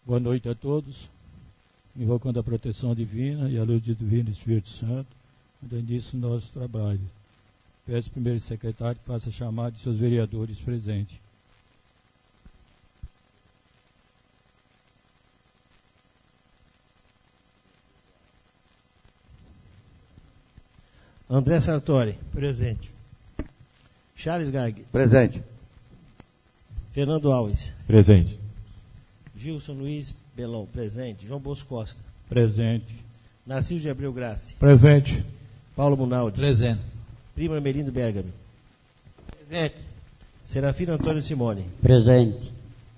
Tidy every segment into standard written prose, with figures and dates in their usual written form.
Boa noite a todos. Invocando a proteção divina e a luz do Divino Espírito Santo, dando início ao nosso trabalho. Peço ao primeiro secretário que faça chamar de seus vereadores presentes. André Sartori. Presente. Charles Gaig. Presente. Fernando Alves. Presente. Gilson Luiz Belão. Presente. João Bosco Costa. Presente. Narciso de Abreu Graça. Presente. Paulo Munaldi. Presente. Primo Melindo Bergamo. Presente. Serafino Antônio Simone. Presente.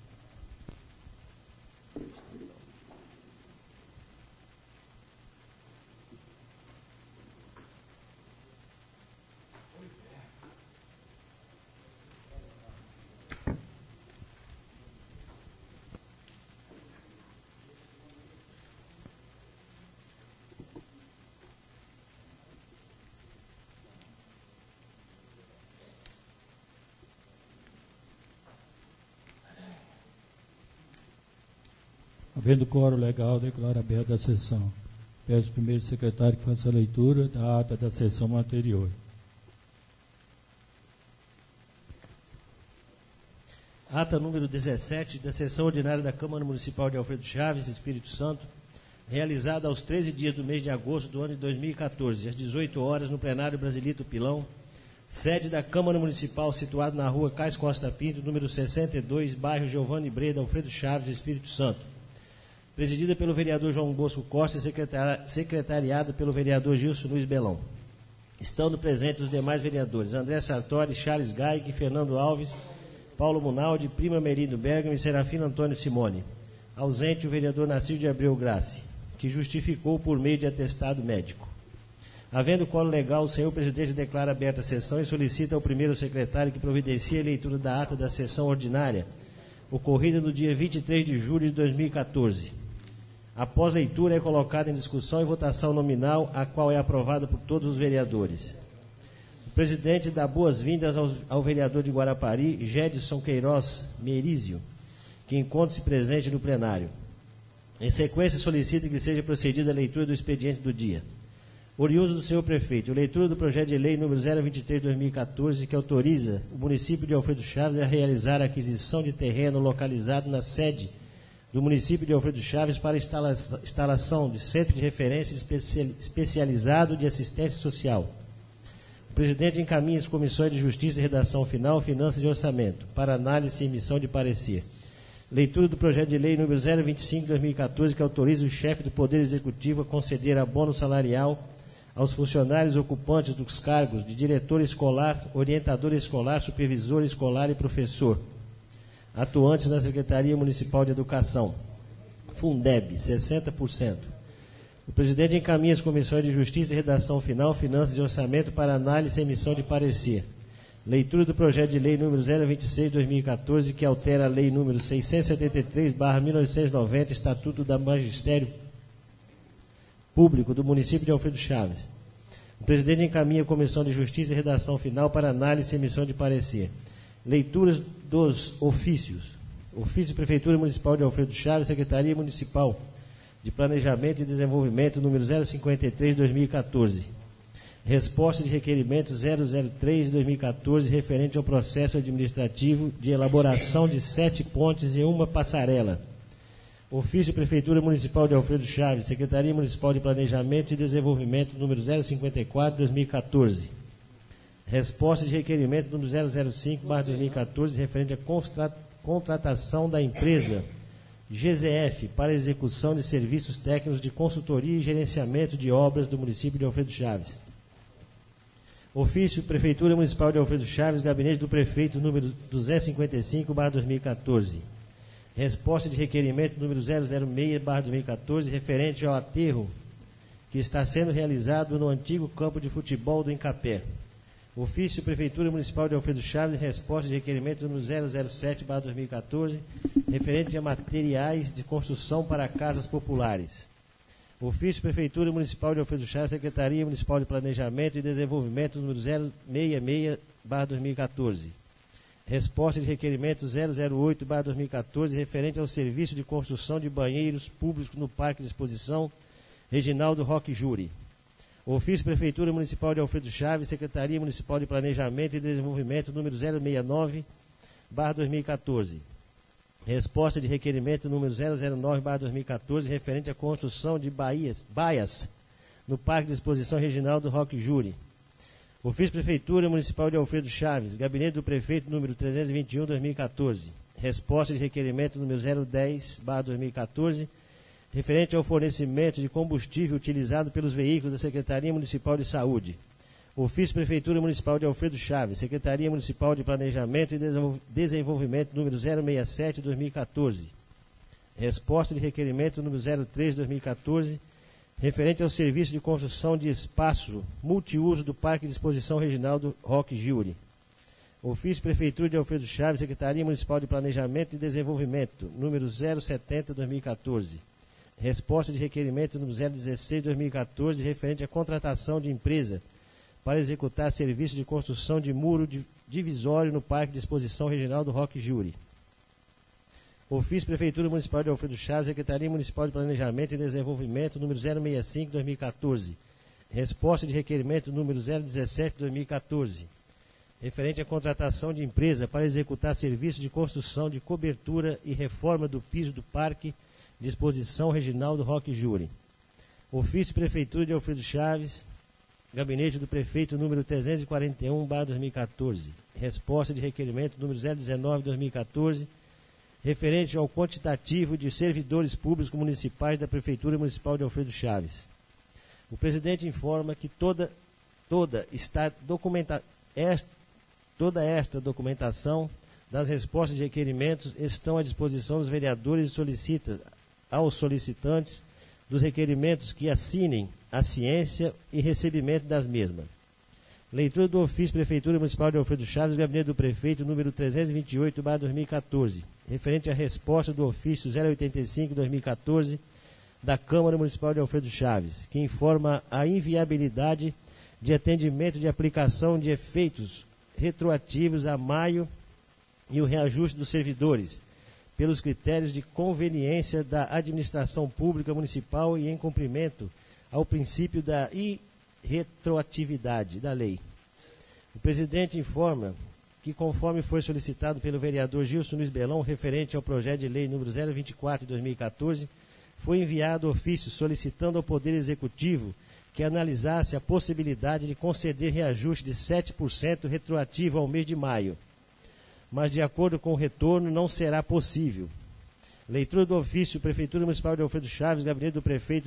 Havendo quórum legal, declaro aberta a sessão. Peço ao primeiro secretário que faça a leitura da ata da sessão anterior. Ata número 17 da sessão ordinária da Câmara Municipal de Alfredo Chaves, Espírito Santo, realizada aos 13 dias do mês de agosto do ano de 2014, às 18 horas, no plenário Brasilito Pilão, sede da Câmara Municipal, situado na rua Cais Costa Pinto, número 62, bairro Giovanni Breda, Alfredo Chaves, Espírito Santo. Presidida pelo vereador João Bosco Costa e secretariada pelo vereador Gilson Luiz Belão. Estando presentes os demais vereadores: André Sartori, Charles Gaig, Fernando Alves, Paulo Munaldi, Prima Merindo Bergamo e Serafino Antônio Simone. Ausente o vereador Narciso de Abreu Graça, que justificou por meio de atestado médico. Havendo quórum legal, o senhor presidente declara aberta a sessão e solicita ao primeiro secretário que providencie a leitura da ata da sessão ordinária, ocorrida no dia 23 de julho de 2014. Após leitura, é colocada em discussão e votação nominal, a qual é aprovada por todos os vereadores. O presidente dá boas-vindas ao vereador de Guarapari, Gedson Queiroz Merizio, que encontra-se presente no plenário. Em sequência, solicita que seja procedida a leitura do expediente do dia. Oriundo do senhor prefeito, leitura do projeto de lei número 023/2014, que autoriza o município de Alfredo Chaves a realizar a aquisição de terreno localizado na sede do município de Alfredo Chaves para instalação de centro de referência especializado de assistência social. O presidente encaminha as comissões de Justiça e Redação Final, Finanças e Orçamento, para análise e emissão de parecer. Leitura do projeto de lei número 025/2014, que autoriza o chefe do Poder Executivo a conceder abono salarial aos funcionários ocupantes dos cargos de diretor escolar, orientador escolar, supervisor escolar e professor, atuantes na Secretaria Municipal de Educação, Fundeb, 60%. O presidente encaminha as comissões de Justiça e Redação Final, Finanças e Orçamento para análise e emissão de parecer. Leitura do projeto de lei número 026/2014, que altera a lei número 673/1990, Estatuto da Magistério Público do município de Alfredo Chaves. O presidente encaminha a Comissão de Justiça e Redação Final para análise e emissão de parecer. Leituras dos ofícios. Ofício Prefeitura Municipal de Alfredo Chaves, Secretaria Municipal de Planejamento e Desenvolvimento, número 053/2014. Resposta de requerimento 003/2014, referente ao processo administrativo de elaboração de 7 pontes e uma passarela. Ofício Prefeitura Municipal de Alfredo Chaves, Secretaria Municipal de Planejamento e Desenvolvimento, número 054/2014. Resposta de requerimento número 005/2014, referente à contratação da empresa GZF para execução de serviços técnicos de consultoria e gerenciamento de obras do município de Alfredo Chaves. Ofício Prefeitura Municipal de Alfredo Chaves, Gabinete do Prefeito, número 255/2014. Resposta de requerimento número 006/2014, referente ao aterro que está sendo realizado no antigo campo de futebol do Incapé. Ofício Prefeitura Municipal de Alfredo Chaves, resposta de requerimento número 007/2014, referente a materiais de construção para casas populares. Ofício Prefeitura Municipal de Alfredo Chaves, Secretaria Municipal de Planejamento e Desenvolvimento, número 066/2014. Resposta de requerimento 008/2014, referente ao serviço de construção de banheiros públicos no Parque de Exposição Reginaldo Roque Júri. Ofício Prefeitura Municipal de Alfredo Chaves, Secretaria Municipal de Planejamento e Desenvolvimento, número 069/2014. Resposta de requerimento número 009/2014, referente à construção de baias no Parque de Exposição Reginaldo Roque Júri. Ofício Prefeitura Municipal de Alfredo Chaves, Gabinete do Prefeito número 321/2014. Resposta de requerimento número 010/2014, referente ao fornecimento de combustível utilizado pelos veículos da Secretaria Municipal de Saúde. Ofício Prefeitura Municipal de Alfredo Chaves, Secretaria Municipal de Planejamento e Desenvolvimento número 067/2014. Resposta de requerimento número 03/2014, referente ao serviço de construção de espaço multiuso do Parque de Exposição Reginaldo Roque Júri. Ofício Prefeitura de Alfredo Chaves, Secretaria Municipal de Planejamento e Desenvolvimento, número 070/2014. Resposta de requerimento número 016/2014, referente à contratação de empresa para executar serviço de construção de muro divisório no Parque de Exposição Reginaldo Roque Júri. Ofício Prefeitura Municipal de Alfredo Chaves, Secretaria Municipal de Planejamento e Desenvolvimento, número 065/2014. Resposta de requerimento número 017/2014, referente à contratação de empresa para executar serviço de construção de cobertura e reforma do piso do Parque de Exposição Reginaldo Roque Júri. Ofício Prefeitura de Alfredo Chaves, Gabinete do Prefeito número 341/2014. Resposta de requerimento número 019/2014, referente ao quantitativo de servidores públicos municipais da Prefeitura Municipal de Alfredo Chaves. O presidente informa que toda esta documentação das respostas de requerimentos estão à disposição dos vereadores e solicita aos solicitantes dos requerimentos que assinem a ciência e recebimento das mesmas. Leitura do ofício Prefeitura Municipal de Alfredo Chaves, Gabinete do Prefeito, número 328/2014, referente à resposta do ofício 085/2014 da Câmara Municipal de Alfredo Chaves, que informa a inviabilidade de atendimento de aplicação de efeitos retroativos a maio e o reajuste dos servidores, pelos critérios de conveniência da administração pública municipal e em cumprimento ao princípio da irretroatividade da lei. O presidente informa que, conforme foi solicitado pelo vereador Gilson Luiz Belão, referente ao projeto de lei número 024 de 2014, foi enviado ofício solicitando ao Poder Executivo que analisasse a possibilidade de conceder reajuste de 7% retroativo ao mês de maio, mas de acordo com o retorno não será possível. Leitura do ofício Prefeitura Municipal de Alfredo Chaves, Gabinete do Prefeito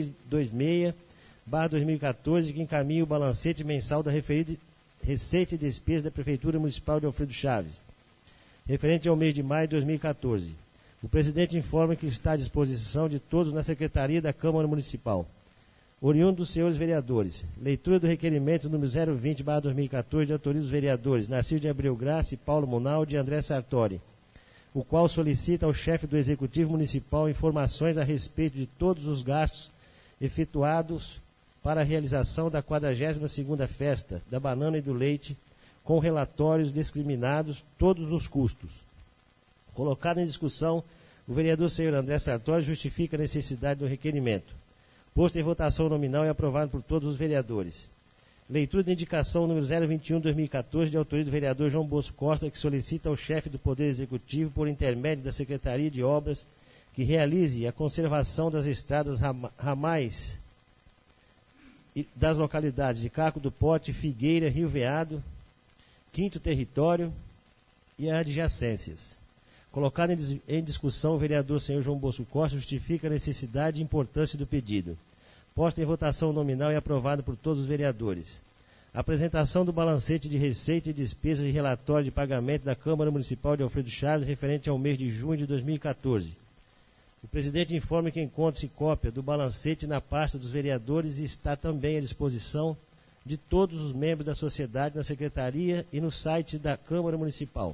326/2014, que encaminha o balancete mensal da referida receita e despesa da Prefeitura Municipal de Alfredo Chaves, referente ao mês de maio de 2014. O presidente informa que está à disposição de todos na Secretaria da Câmara Municipal. Oriundo dos senhores vereadores, leitura do requerimento número 020/2014, de autoria dos vereadores Narciso de Abreu Graça, Paulo Monaldi e André Sartori, o qual solicita ao chefe do Executivo Municipal informações a respeito de todos os gastos efetuados para a realização da 42ª Festa da Banana e do Leite, com relatórios discriminados todos os custos. Colocado em discussão, o vereador senhor André Sartori justifica a necessidade do requerimento. Posto em votação nominal e aprovado por todos os vereadores. Leitura de indicação número 021/2014, de autoria do vereador João Bosco Costa, que solicita ao chefe do Poder Executivo, por intermédio da Secretaria de Obras, que realize a conservação das estradas ramais das localidades de Caco do Pote, Figueira, Rio Veado, Quinto Território e adjacências. Colocado em discussão, o vereador senhor João Bosco Costa justifica a necessidade e importância do pedido. Posto em votação nominal e aprovado por todos os vereadores. Apresentação do balancete de receita e despesa de relatório de pagamento da Câmara Municipal de Alfredo Chaves, referente ao mês de junho de 2014. O presidente informa que encontra-se cópia do balancete na pasta dos vereadores e está também à disposição de todos os membros da sociedade na Secretaria e no site da Câmara Municipal.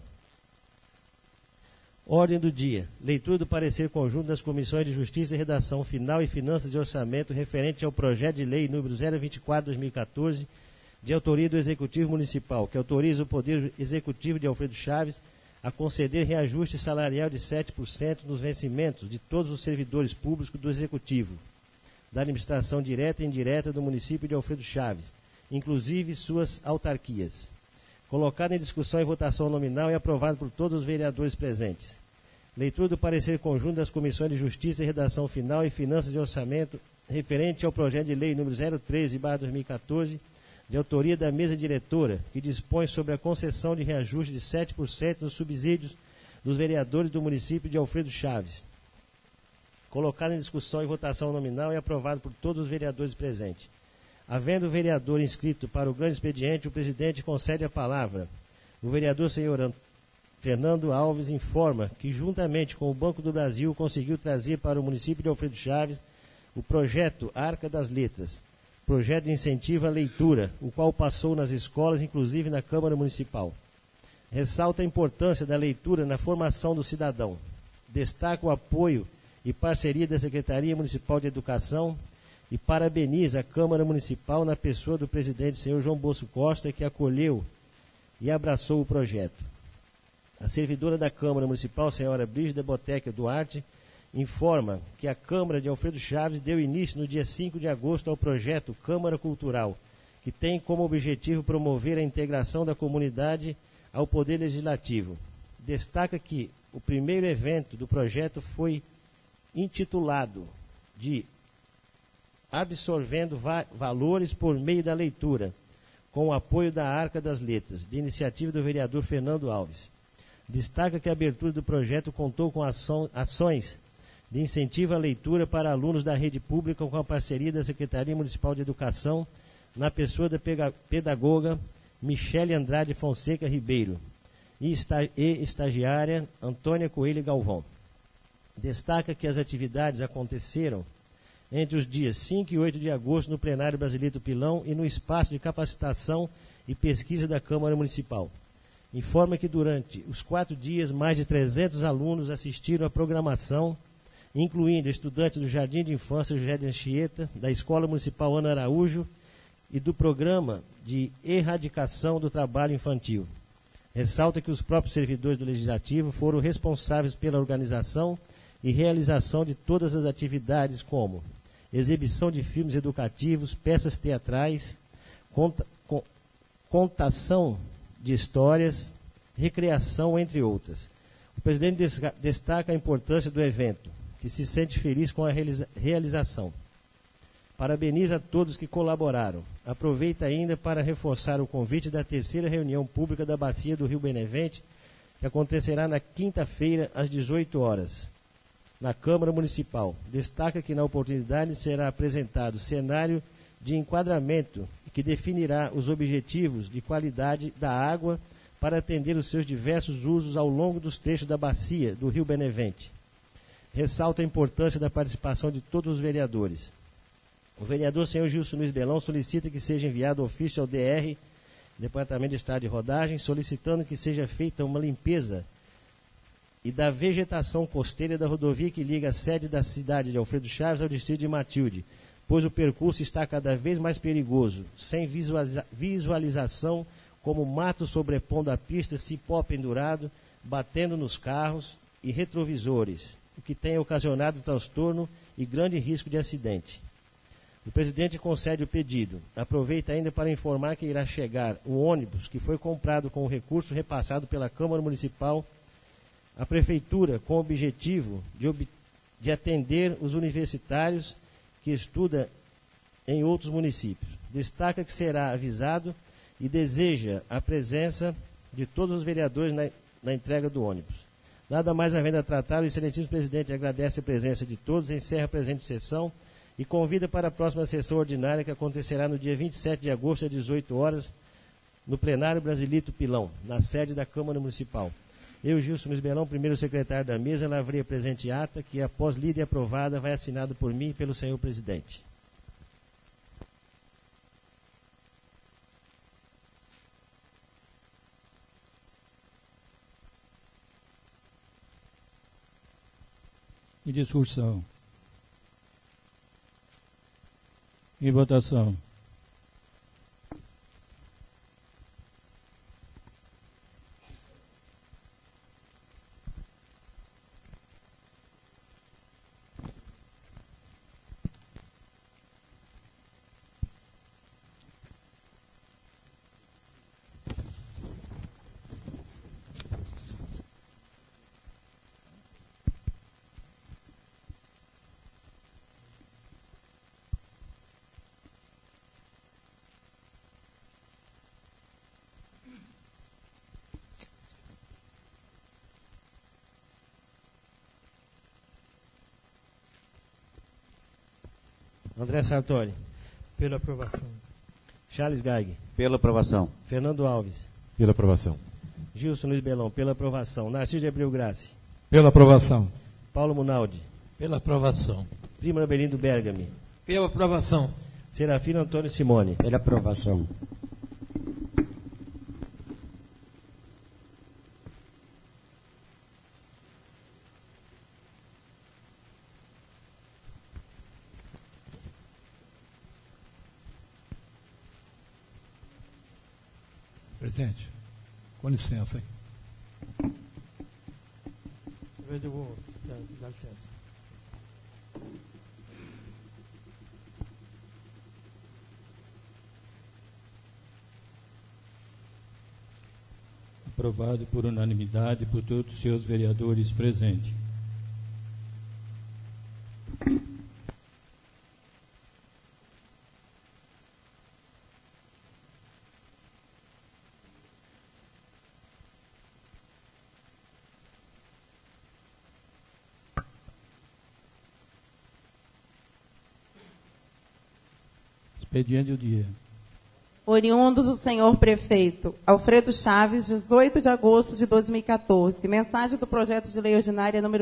Ordem do dia. Leitura do parecer conjunto das Comissões de Justiça e Redação Final e Finanças de Orçamento referente ao projeto de lei número 024/2014, de autoria do Executivo Municipal, que autoriza o Poder Executivo de Alfredo Chaves a conceder reajuste salarial de 7% nos vencimentos de todos os servidores públicos do Executivo, da administração direta e indireta do município de Alfredo Chaves, inclusive suas autarquias. Colocado em discussão e votação nominal e aprovado por todos os vereadores presentes. Leitura do parecer conjunto das Comissões de Justiça e Redação Final e Finanças e Orçamento referente ao projeto de lei número 013/2014, de autoria da mesa diretora, que dispõe sobre a concessão de reajuste de 7% nos subsídios dos vereadores do município de Alfredo Chaves. Colocado em discussão e votação nominal e aprovado por todos os vereadores presentes. Havendo o vereador inscrito para o grande expediente, o presidente concede a palavra. O vereador senhor Fernando Alves informa que, juntamente com o Banco do Brasil, conseguiu trazer para o município de Alfredo Chaves o projeto Arca das Letras, projeto de incentivo à leitura, o qual passou nas escolas, inclusive na Câmara Municipal. Ressalta a importância da leitura na formação do cidadão. Destaca o apoio e parceria da Secretaria Municipal de Educação e parabeniza a Câmara Municipal na pessoa do presidente senhor João Bosco Costa, que acolheu e abraçou o projeto. A servidora da Câmara Municipal, senhora Brígida Boteca Duarte, informa que a Câmara de Alfredo Chaves deu início no dia 5 de agosto ao projeto Câmara Cultural, que tem como objetivo promover a integração da comunidade ao Poder Legislativo. Destaca que o primeiro evento do projeto foi intitulado de Absorvendo Valores por Meio da Leitura, com o apoio da Arca das Letras, de iniciativa do vereador Fernando Alves. Destaca que a abertura do projeto contou com ações de incentivo à leitura para alunos da rede pública com a parceria da Secretaria Municipal de Educação, na pessoa da pedagoga Michele Andrade Fonseca Ribeiro e estagiária Antônia Coelho Galvão. Destaca que as atividades aconteceram entre os dias 5 e 8 de agosto no plenário Brasilito Pilão e no espaço de capacitação e pesquisa da Câmara Municipal. Informa que durante os 4 dias, mais de 300 alunos assistiram à programação, incluindo estudantes do Jardim de Infância José de Anchieta, da Escola Municipal Ana Araújo e do Programa de Erradicação do Trabalho Infantil. Ressalta que os próprios servidores do Legislativo foram responsáveis pela organização e realização de todas as atividades, como exibição de filmes educativos, peças teatrais, contação de histórias, recreação, entre outras. O presidente destaca a importância do evento, que se sente feliz com a realização. Parabeniza a todos que colaboraram. Aproveita ainda para reforçar o convite da terceira reunião pública da Bacia do Rio Benevente, que acontecerá na quinta-feira, às 18 horas. Na Câmara Municipal. Destaca que na oportunidade será apresentado cenário de enquadramento que definirá os objetivos de qualidade da água para atender os seus diversos usos ao longo dos trechos da bacia do Rio Benevente. Ressalta a importância da participação de todos os vereadores. O vereador senhor Gilson Luiz Belão solicita que seja enviado ofício ao DR, Departamento de Estrada de Rodagem, solicitando que seja feita uma limpeza e da vegetação costeira da rodovia que liga a sede da cidade de Alfredo Chaves ao distrito de Matilde, pois o percurso está cada vez mais perigoso, sem visualização, como mato sobrepondo a pista, cipó pendurado, batendo nos carros e retrovisores, o que tem ocasionado transtorno e grande risco de acidente. O presidente concede o pedido. Aproveita ainda para informar que irá chegar o ônibus que foi comprado com o recurso repassado pela Câmara Municipal à Prefeitura, com o objetivo de atender os universitários que estudam em outros municípios. Destaca que será avisado e deseja a presença de todos os vereadores na entrega do ônibus. Nada mais havendo a tratar, o excelentíssimo presidente agradece a presença de todos, encerra a presente sessão e convida para a próxima sessão ordinária, que acontecerá no dia 27 de agosto, às 18 horas, no plenário Brasilito Pilão, na sede da Câmara Municipal. Eu, Gilson Luiz Belão, primeiro secretário da mesa, lavrei a presente ata, que após lida e aprovada, vai assinado por mim e pelo senhor presidente. Em discussão. Em votação. André Sartori. Pela aprovação. Charles Gaig. Pela aprovação. Fernando Alves. Pela aprovação. Gilson Luiz Belão. Pela aprovação. Narciso de Abreu Graci. Pela aprovação. Paulo Munaldi. Pela aprovação. Primo Abelindo Bergami. Pela aprovação. Serafino Antônio Simone. Pela aprovação. Presidente, com licença, hein? Eu vou dar licença. Aprovado por unanimidade por todos os seus vereadores presentes. Expediente do dia. Oriundos do senhor prefeito Alfredo Chaves, 18 de agosto de 2014. Mensagem do projeto de lei ordinária número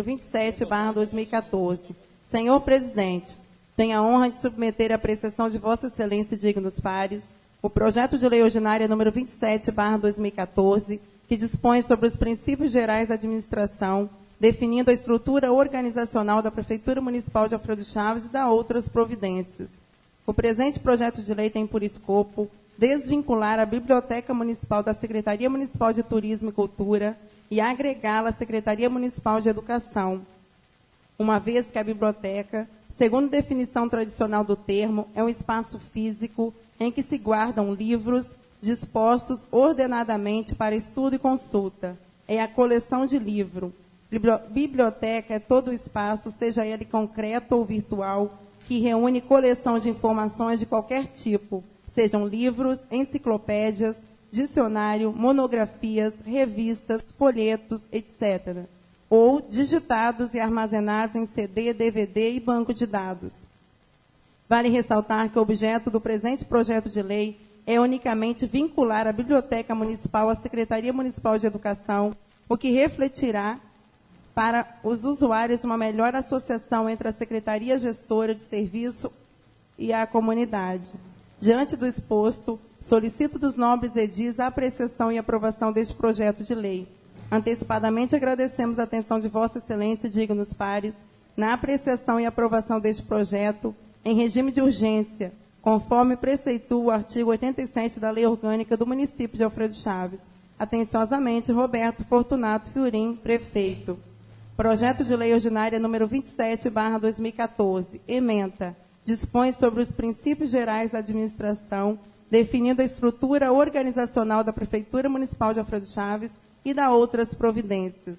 27/2014. Senhor presidente, tenho a honra de submeter à apreciação de Vossa Excelência e dignos pares o projeto de lei ordinária número 27/2014, que dispõe sobre os princípios gerais da administração, definindo a estrutura organizacional da Prefeitura Municipal de Alfredo Chaves e da outras providências. O presente projeto de lei tem por escopo desvincular a Biblioteca Municipal da Secretaria Municipal de Turismo e Cultura e agregá-la à Secretaria Municipal de Educação, uma vez que a biblioteca, segundo definição tradicional do termo, é um espaço físico em que se guardam livros dispostos ordenadamente para estudo e consulta. É a coleção de livro. Biblioteca é todo o espaço, seja ele concreto ou virtual, que reúne coleção de informações de qualquer tipo, sejam livros, enciclopédias, dicionário, monografias, revistas, folhetos, etc., ou digitados e armazenados em CD, DVD e banco de dados. Vale ressaltar que o objeto do presente projeto de lei é unicamente vincular a Biblioteca Municipal à Secretaria Municipal de Educação, o que refletirá para os usuários uma melhor associação entre a Secretaria Gestora de Serviço e a comunidade. Diante do exposto, solicito dos nobres edis a apreciação e aprovação deste projeto de lei. Antecipadamente agradecemos a atenção de Vossa Excelência e dignos pares na apreciação e aprovação deste projeto em regime de urgência, conforme preceitua o artigo 87 da Lei Orgânica do município de Alfredo Chaves. Atenciosamente, Roberto Fortunato Fiorim, prefeito. Projeto de lei ordinária número 27/2014. Ementa. Dispõe sobre os princípios gerais da administração, definindo a estrutura organizacional da Prefeitura Municipal de Alfredo Chaves e da outras providências.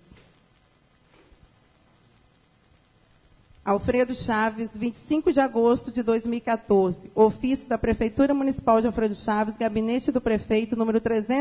Alfredo Chaves, 25 de agosto de 2014. Ofício da Prefeitura Municipal de Alfredo Chaves, Gabinete do Prefeito, número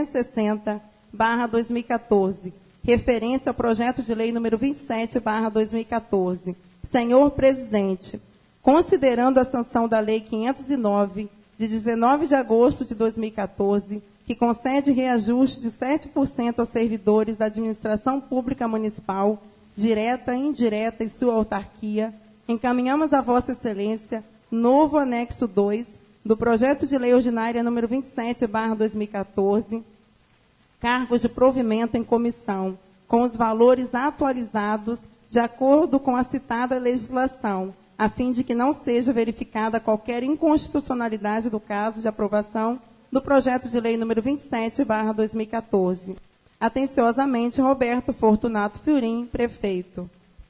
360/2014. Referência ao projeto de lei número 27/2014. Senhor presidente, considerando a sanção da Lei 509, de 19 de agosto de 2014, que concede reajuste de 7% aos servidores da administração pública municipal, direta e indireta e sua autarquia, encaminhamos a Vossa Excelência novo anexo 2 do projeto de lei ordinária número 27/2014, cargos de provimento em comissão, com os valores atualizados de acordo com a citada legislação, a fim de que não seja verificada qualquer inconstitucionalidade do caso de aprovação do projeto de lei número 27/2014. Atenciosamente, Roberto Fortunato Fiorim, prefeito.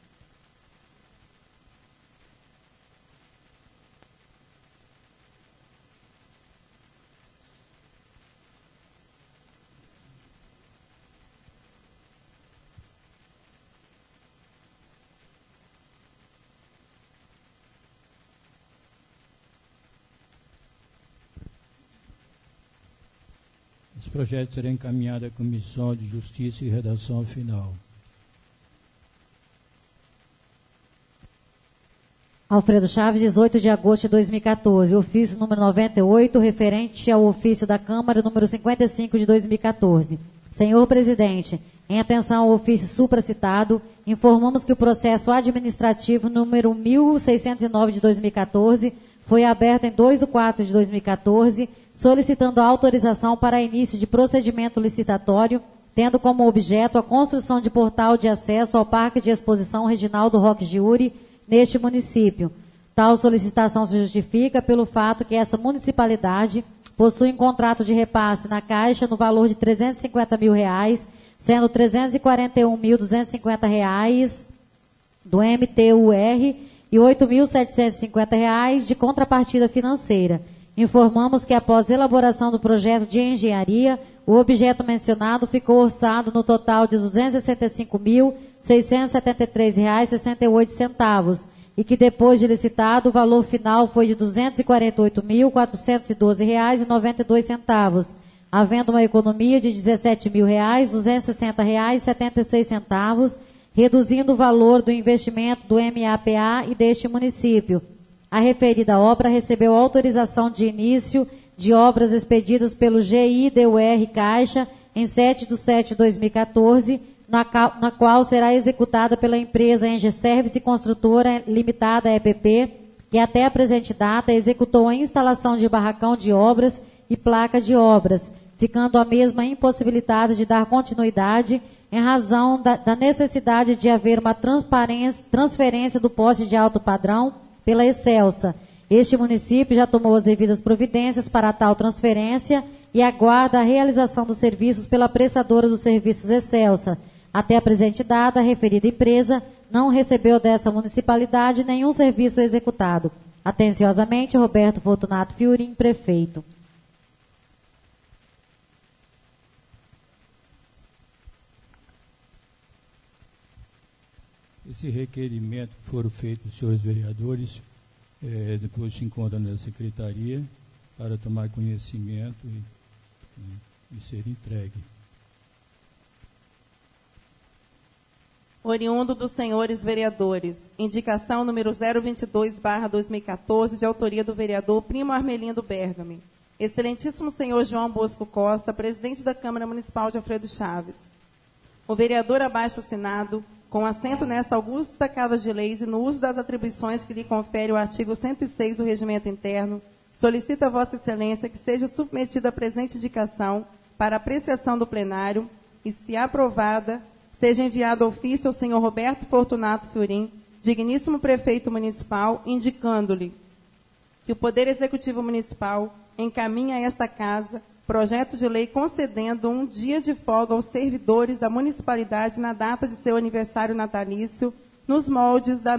Esse projeto será encaminhado à Comissão de Justiça e redação final. Alfredo Chaves, 18 de agosto de 2014. Ofício número 98, referente ao ofício da Câmara, número 55 de 2014. Senhor presidente, em atenção ao ofício supracitado, informamos que o processo administrativo número 1609 de 2014 foi aberto em 2/4 de 2014, solicitando a autorização para início de procedimento licitatório, tendo como objeto a construção de portal de acesso ao Parque de Exposição Reginaldo Roque Giuri, neste município. Tal solicitação se justifica pelo fato que essa municipalidade possui um contrato de repasse na Caixa no valor de R$350 mil, sendo R$341.250 do MTUR e R$8.750 de contrapartida financeira. Informamos que após elaboração do projeto de engenharia, o objeto mencionado ficou orçado no total de R$265.673,68 e que depois de licitado o valor final foi de R$248.412,92, havendo uma economia de R$17.260,76, reduzindo o valor do investimento do MAPA e deste município. A referida obra recebeu autorização de início de obras expedidas pelo GIDUR Caixa em 7/7/2014, na qual será executada pela empresa Engeservice Construtora Limitada EPP, que até a presente data executou a instalação de barracão de obras e placa de obras, ficando a mesma impossibilitada de dar continuidade em razão da necessidade de haver uma transferência do poste de alto padrão pela Excelsa. Este município já tomou as devidas providências para tal transferência e aguarda a realização dos serviços pela prestadora dos serviços Excelsa. Até a presente data, a referida empresa não recebeu dessa municipalidade nenhum serviço executado. Atenciosamente, Roberto Fortunato Fiorim, prefeito. Esse requerimento que foram feitos, senhores vereadores, depois se encontra na secretaria para tomar conhecimento e ser entregue. Oriundo dos senhores vereadores. Indicação número 022/2014, de autoria do vereador Primo Armelindo Bergami. Excelentíssimo senhor João Bosco Costa, presidente da Câmara Municipal de Alfredo Chaves. O vereador abaixo assinado, com assento nesta augusta Casa de Leis e no uso das atribuições que lhe confere o artigo 106 do Regimento Interno, solicita a Vossa Excelência que seja submetida a presente indicação para apreciação do plenário e, se aprovada, seja enviado ofício ao senhor Roberto Fortunato Fiorim, digníssimo prefeito municipal, indicando-lhe que o Poder Executivo Municipal encaminha a esta casa projeto de lei concedendo um dia de folga aos servidores da municipalidade na data de seu aniversário natalício, nos moldes da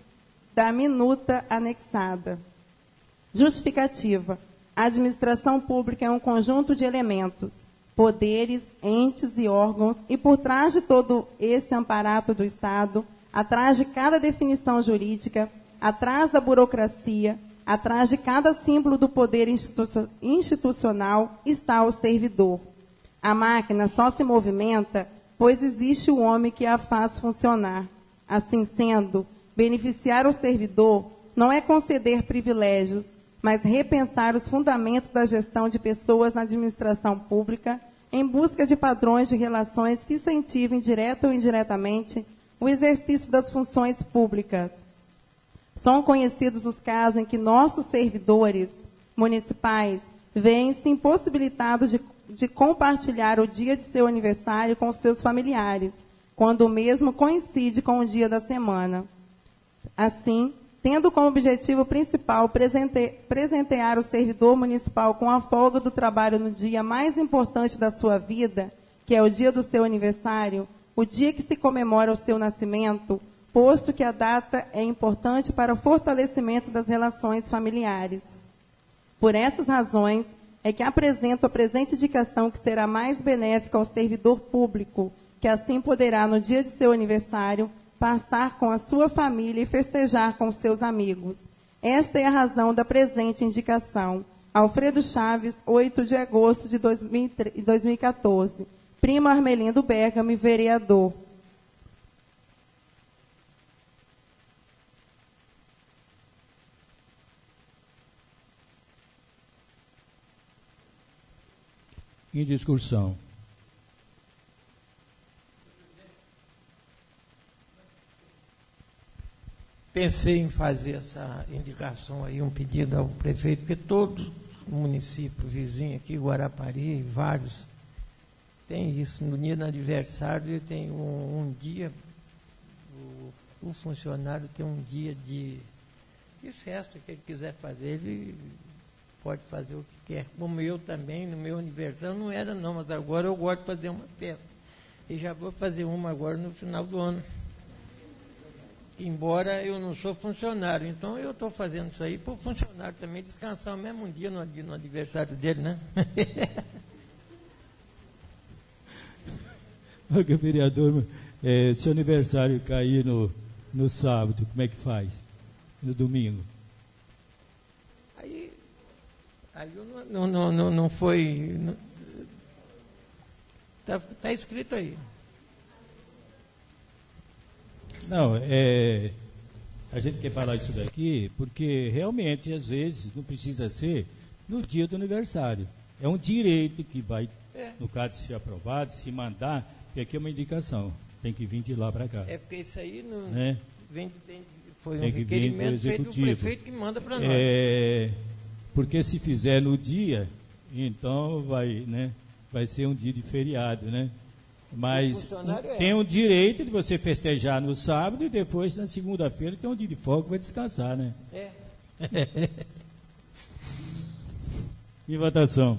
minuta anexada. Justificativa. A administração pública é um conjunto de elementos, poderes, entes e órgãos, e por trás de todo esse aparato do Estado, atrás de cada definição jurídica, atrás da burocracia, atrás de cada símbolo do poder institucional, está o servidor. A máquina só se movimenta, pois existe o homem que a faz funcionar. Assim sendo, beneficiar o servidor não é conceder privilégios, mas repensar os fundamentos da gestão de pessoas na administração pública, em busca de padrões de relações que incentivem, direta ou indiretamente, o exercício das funções públicas. São conhecidos os casos em que nossos servidores municipais veem-se impossibilitados de compartilhar o dia de seu aniversário com seus familiares, quando o mesmo coincide com o dia da semana. Assim, tendo como objetivo principal presentear o servidor municipal com a folga do trabalho no dia mais importante da sua vida, que é o dia do seu aniversário, o dia que se comemora o seu nascimento, posto que a data é importante para o fortalecimento das relações familiares. Por essas razões, é que apresento a presente indicação que será mais benéfica ao servidor público, que assim poderá, no dia de seu aniversário, passar com a sua família e festejar com seus amigos. Esta é a razão da presente indicação. Alfredo Chaves, 8 de agosto de 2014. Primo Armelindo Bergami, vereador. Em discussão. Pensei em fazer essa indicação aí, um pedido ao prefeito, porque todos os municípios vizinhos aqui, Guarapari, vários, tem isso. No dia do aniversário tem um dia, o funcionário tem um dia de festa que ele quiser fazer, ele pode fazer o que quer. Como eu também, no meu aniversário, não era não, mas agora eu gosto de fazer uma festa. E já vou fazer uma agora no final do ano. Embora eu não sou funcionário, então eu estou fazendo isso aí para o funcionário também descansar o mesmo dia no aniversário dele, né? Ok, vereador, se o aniversário cair no sábado, como é que faz? No domingo? Aí não foi... Está escrito aí. Não, a gente quer falar isso daqui porque realmente, às vezes, não precisa ser no dia do aniversário. É um direito que vai, no caso, se aprovado, se mandar, porque aqui é uma indicação, tem que vir de lá para cá. É porque isso aí não foi tem um requerimento feito do prefeito que manda para nós. Porque se fizer no dia, então vai ser um dia de feriado, né? Mas tem o direito de você festejar no sábado e depois, na segunda-feira, tem um dia de folga para descansar, né? Em votação.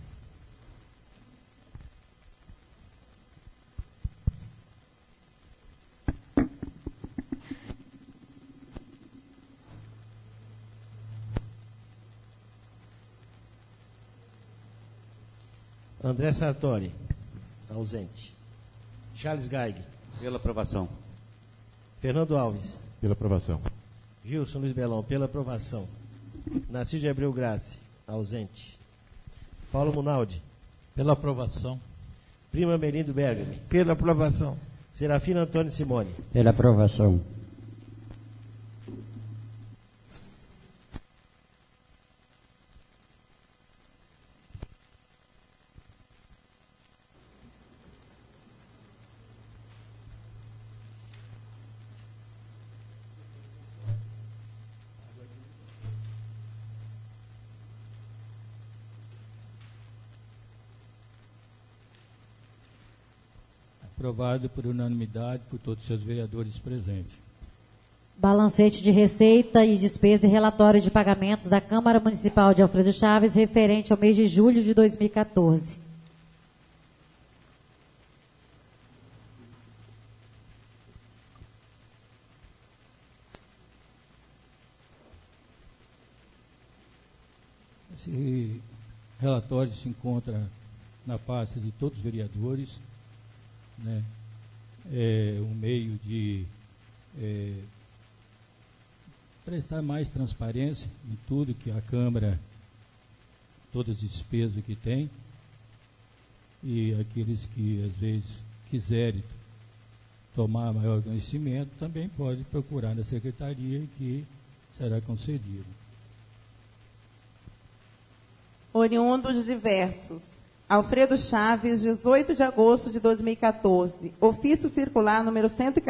André Sartori, ausente. Charles Gaig. Pela aprovação. Fernando Alves. Pela aprovação. Gilson Luiz Belão, pela aprovação. Narciso Abreu Grace, ausente. Paulo Munaldi. Pela aprovação. Prima Merindo Bergami. Pela aprovação. Serafina Antônio Simone. Pela aprovação. Aprovado por unanimidade por todos os seus vereadores presentes. Balancete de receita e despesa e relatório de pagamentos da Câmara Municipal de Alfredo Chaves referente ao mês de julho de 2014. Esse relatório se encontra na pasta de todos os vereadores, né? É um meio de prestar mais transparência em tudo que a Câmara, todas as despesas que tem, e aqueles que às vezes quiserem tomar maior conhecimento também podem procurar na Secretaria que será concedido. Oriundos diversos. Alfredo Chaves, 18 de agosto de 2014. Ofício circular número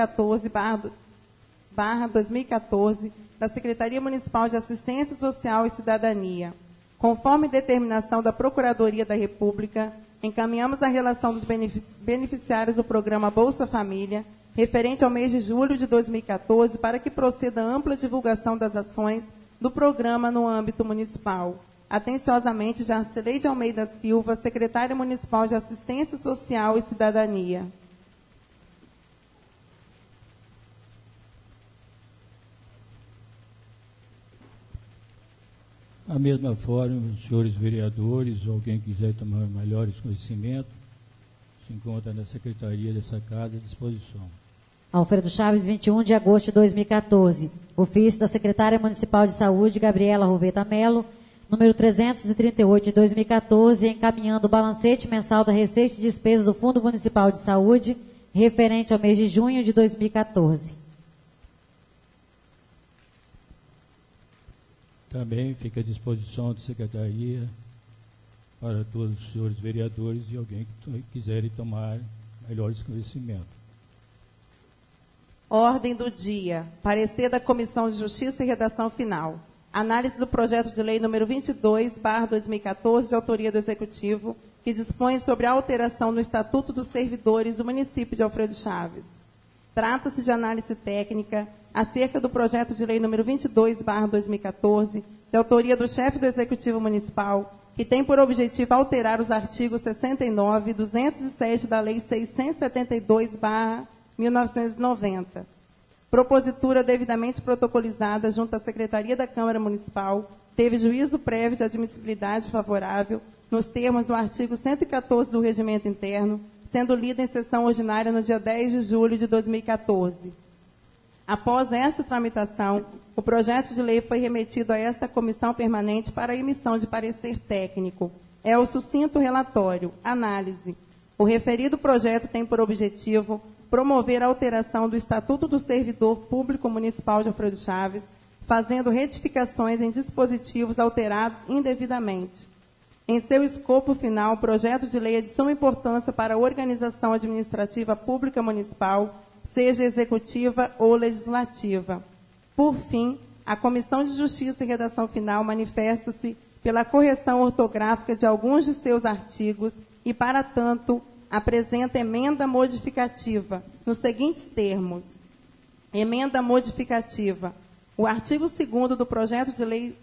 114/2014 da Secretaria Municipal de Assistência Social e Cidadania. Conforme determinação da Procuradoria da República, encaminhamos a relação dos beneficiários do programa Bolsa Família, referente ao mês de julho de 2014, para que proceda a ampla divulgação das ações do programa no âmbito municipal. Atenciosamente, Jarcileide Almeida Silva, secretária municipal de Assistência Social e Cidadania. Da mesma forma, os senhores vereadores, ou alguém quiser tomar melhores conhecimentos, se encontra na Secretaria dessa Casa à disposição. Alfredo Chaves, 21 de agosto de 2014. Ofício da secretária municipal de Saúde, Gabriela Roveta Melo, número 338 de 2014, encaminhando o balancete mensal da receita e despesa do Fundo Municipal de Saúde, referente ao mês de junho de 2014. Também fica à disposição da Secretaria para todos os senhores vereadores e alguém que quiserem tomar melhor esclarecimento. Ordem do dia. Parecer da Comissão de Justiça e Redação Final. Análise do projeto de lei número 22/2014, de autoria do Executivo, que dispõe sobre a alteração no Estatuto dos Servidores do município de Alfredo Chaves. Trata-se de análise técnica acerca do projeto de lei número 22/2014, de autoria do chefe do Executivo Municipal, que tem por objetivo alterar os artigos 69 e 207 da Lei 672/1990. Propositura devidamente protocolizada junto à Secretaria da Câmara Municipal, teve juízo prévio de admissibilidade favorável nos termos do artigo 114 do Regimento Interno, sendo lida em sessão ordinária no dia 10 de julho de 2014. Após essa tramitação, o projeto de lei foi remetido a esta comissão permanente para a emissão de parecer técnico. É o sucinto relatório. Análise. O referido projeto tem por objetivo promover a alteração do Estatuto do Servidor Público Municipal de Alfredo Chaves, fazendo retificações em dispositivos alterados indevidamente. Em seu escopo final, o projeto de lei é de suma importância para a organização administrativa pública municipal, seja executiva ou legislativa. Por fim, a Comissão de Justiça e Redação Final manifesta-se pela correção ortográfica de alguns de seus artigos e, para tanto, apresenta emenda modificativa, nos seguintes termos. Emenda modificativa. O artigo 2º do projeto de lei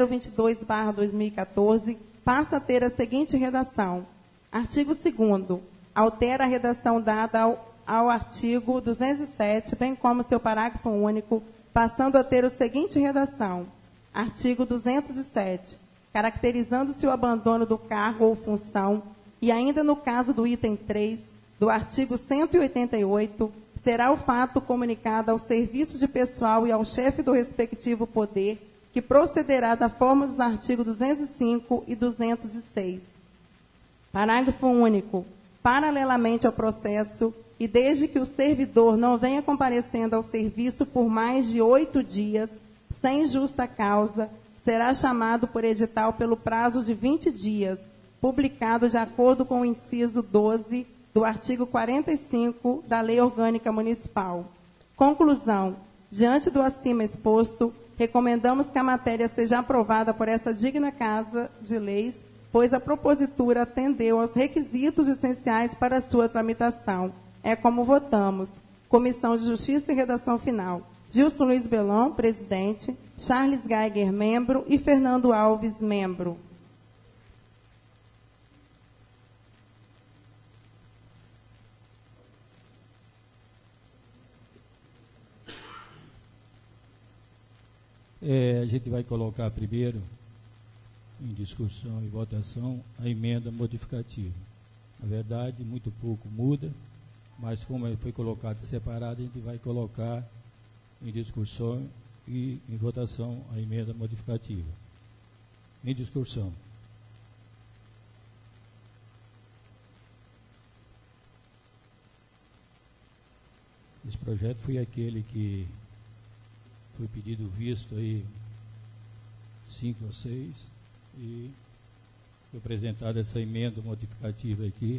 022/2014 passa a ter a seguinte redação. Artigo 2º. Altera a redação dada ao artigo 207, bem como seu parágrafo único, passando a ter a seguinte redação. Artigo 207. Caracterizando-se o abandono do cargo ou função, e ainda no caso do item 3 do artigo 188, será o fato comunicado ao serviço de pessoal e ao chefe do respectivo poder, que procederá da forma dos artigos 205 e 206. Parágrafo único. Paralelamente ao processo, e desde que o servidor não venha comparecendo ao serviço por mais de 8 dias, sem justa causa, será chamado por edital pelo prazo de 20 dias, publicado de acordo com o inciso 12 do artigo 45 da Lei Orgânica Municipal. Conclusão. Diante do acima exposto, recomendamos que a matéria seja aprovada por essa digna Casa de Leis, pois a propositura atendeu aos requisitos essenciais para a sua tramitação. É como votamos. Comissão de Justiça e Redação Final. Gilson Luiz Belon, presidente. Charles Geiger, membro. E Fernando Alves, membro. A gente vai colocar primeiro, em discussão e votação, a emenda modificativa. Na verdade, muito pouco muda, mas como ele foi colocado separado, a gente vai colocar em discussão e em votação a emenda modificativa. Em discussão. Esse projeto foi aquele que foi pedido visto aí 5 ou 6 e foi apresentada essa emenda modificativa aqui.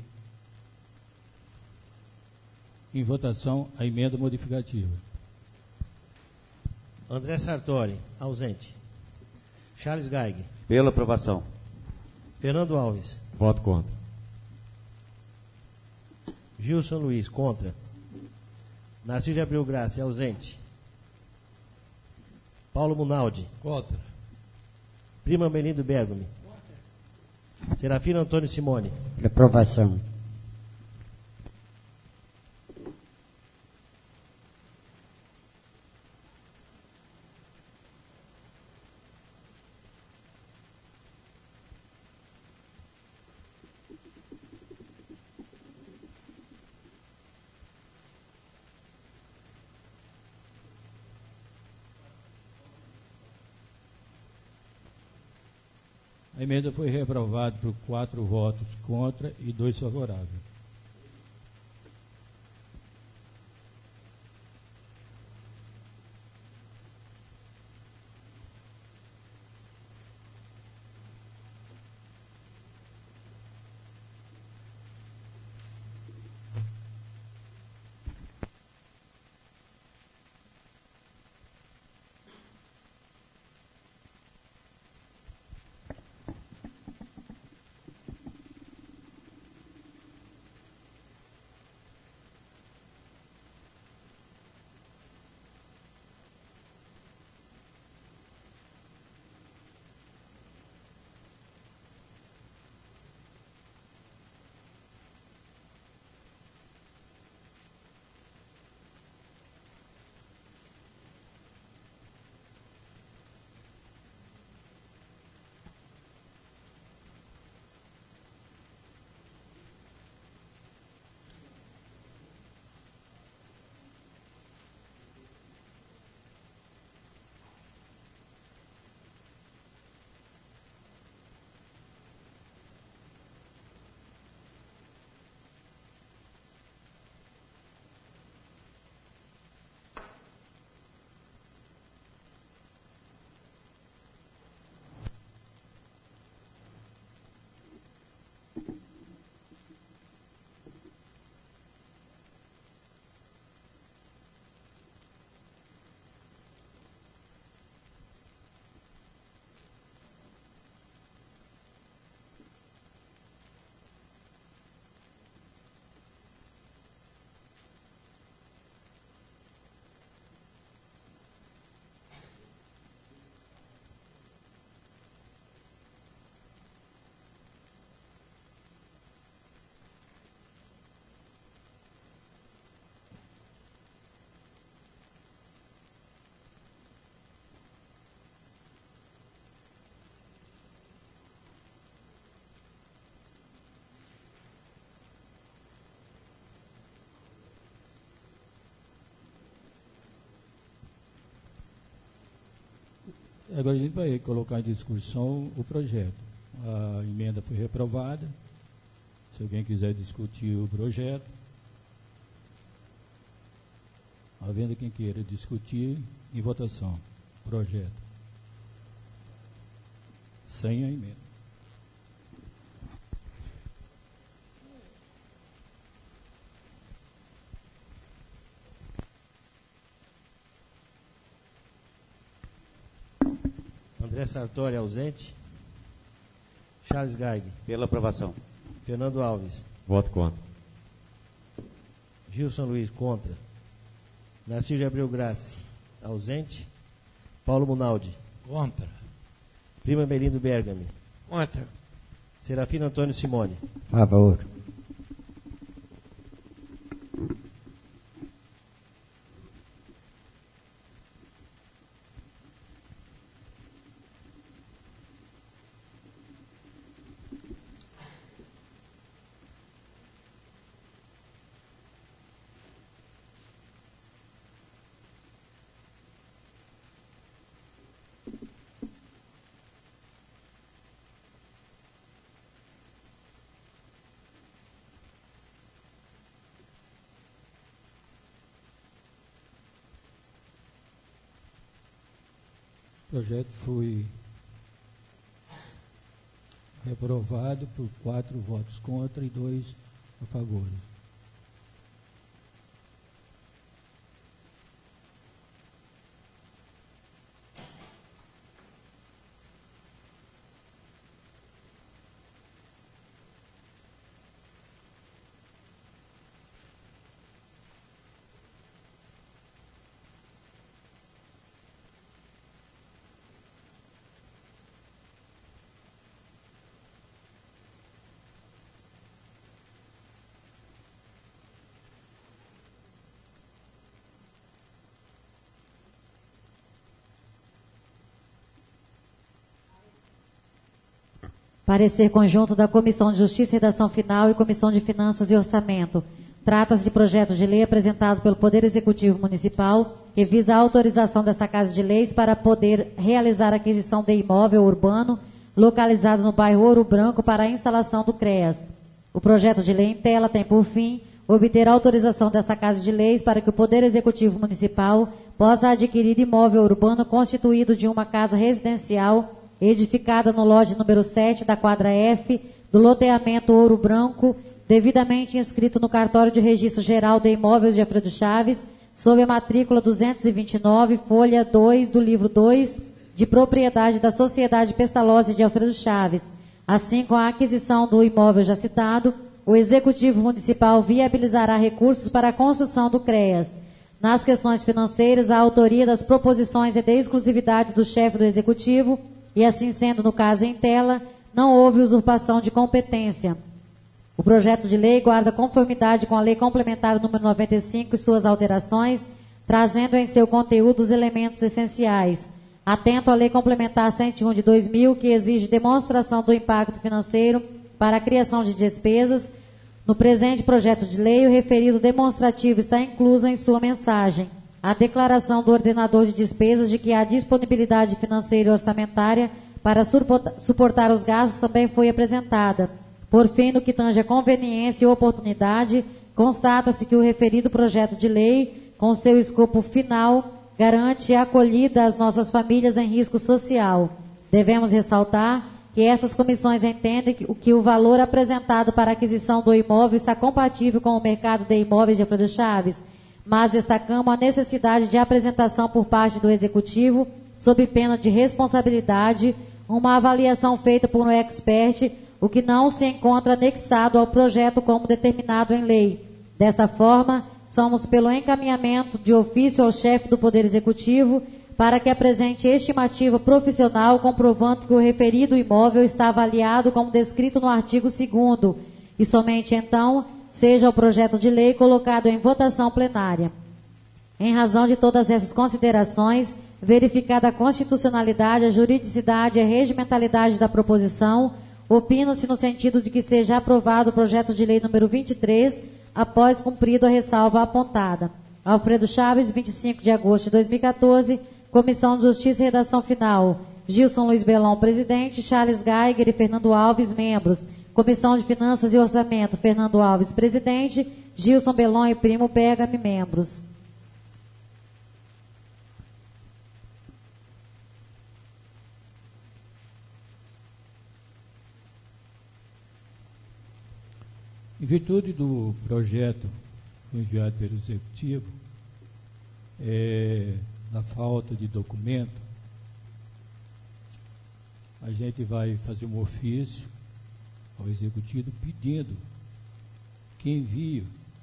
Em votação, a emenda modificativa. André Sartori, ausente. Charles Geiger. Pela aprovação. Fernando Alves. Voto contra. Gilson Luiz, contra. Narciso de Abreu Graça, ausente. Paulo Munaldi. Contra. Prima Melindo Bergami. Serafino Antônio Simone. Aprovação. A emenda foi reprovada por 4 votos contra e 2 favoráveis. agora a gente vai colocar em discussão o projeto. A emenda foi reprovada. Se alguém quiser discutir o projeto, havendo quem queira discutir, em votação, projeto. Sem a emenda. André Sartori, ausente. Charles Gaig. Pela aprovação. Fernando Alves. Voto contra. Gilson Luiz, contra. Narciso de Abreu Grace, ausente. Paulo Munaldi. Contra. Prima Melindo Bergami. Contra. Serafino Antônio Simone. Favor. O projeto foi reprovado por 4 votos contra e 2 a favor. Parecer conjunto da Comissão de Justiça e Redação Final e Comissão de Finanças e Orçamento. Trata-se de projeto de lei apresentado pelo Poder Executivo Municipal que visa a autorização desta Casa de Leis para poder realizar a aquisição de imóvel urbano localizado no bairro Ouro Branco para a instalação do CREAS. O projeto de lei em tela tem por fim obter a autorização desta Casa de Leis para que o Poder Executivo Municipal possa adquirir imóvel urbano constituído de uma casa residencial edificada no lote número 7 da quadra F do loteamento Ouro Branco, devidamente inscrito no cartório de registro geral de imóveis de Alfredo Chaves, sob a matrícula 229, folha 2 do livro 2, de propriedade da Sociedade Pestalozzi de Alfredo Chaves. Assim, com a aquisição do imóvel já citado, o Executivo Municipal viabilizará recursos para a construção do CREAS. Nas questões financeiras, a autoria das proposições é de exclusividade do chefe do Executivo, e assim sendo no caso em tela, não houve usurpação de competência. O projeto de lei guarda conformidade com a Lei Complementar número 95 e suas alterações, trazendo em seu conteúdo os elementos essenciais. Atento à Lei Complementar 101 de 2000, que exige demonstração do impacto financeiro para a criação de despesas, no presente projeto de lei, o referido demonstrativo está incluso em sua mensagem. A declaração do ordenador de despesas de que há disponibilidade financeira e orçamentária para suportar os gastos também foi apresentada. Por fim, no que tange a conveniência e oportunidade, constata-se que o referido projeto de lei, com seu escopo final, garante a acolhida às nossas famílias em risco social. Devemos ressaltar que essas comissões entendem que o valor apresentado para a aquisição do imóvel está compatível com o mercado de imóveis de Alfredo Chaves, mas destacamos a necessidade de apresentação por parte do Executivo, sob pena de responsabilidade, uma avaliação feita por um expert, o que não se encontra anexado ao projeto como determinado em lei. Desta forma, somos pelo encaminhamento de ofício ao chefe do Poder Executivo para que apresente estimativa profissional comprovando que o referido imóvel está avaliado como descrito no artigo 2º e somente então seja o projeto de lei colocado em votação plenária. Em razão de todas essas considerações, verificada a constitucionalidade, a juridicidade e a regimentalidade da proposição, opina-se no sentido de que seja aprovado o projeto de lei número 23, após cumprido a ressalva apontada. Alfredo Chaves, 25 de agosto de 2014, Comissão de Justiça e Redação Final, Gilson Luiz Belão, presidente, Charles Geiger e Fernando Alves, membros. Comissão de Finanças e Orçamento, Fernando Alves, presidente, Gilson Belão e Primo Bergami, membros. Em virtude do projeto enviado pelo Executivo, na falta de documento, a gente vai fazer um ofício ao Executivo pedindo que envie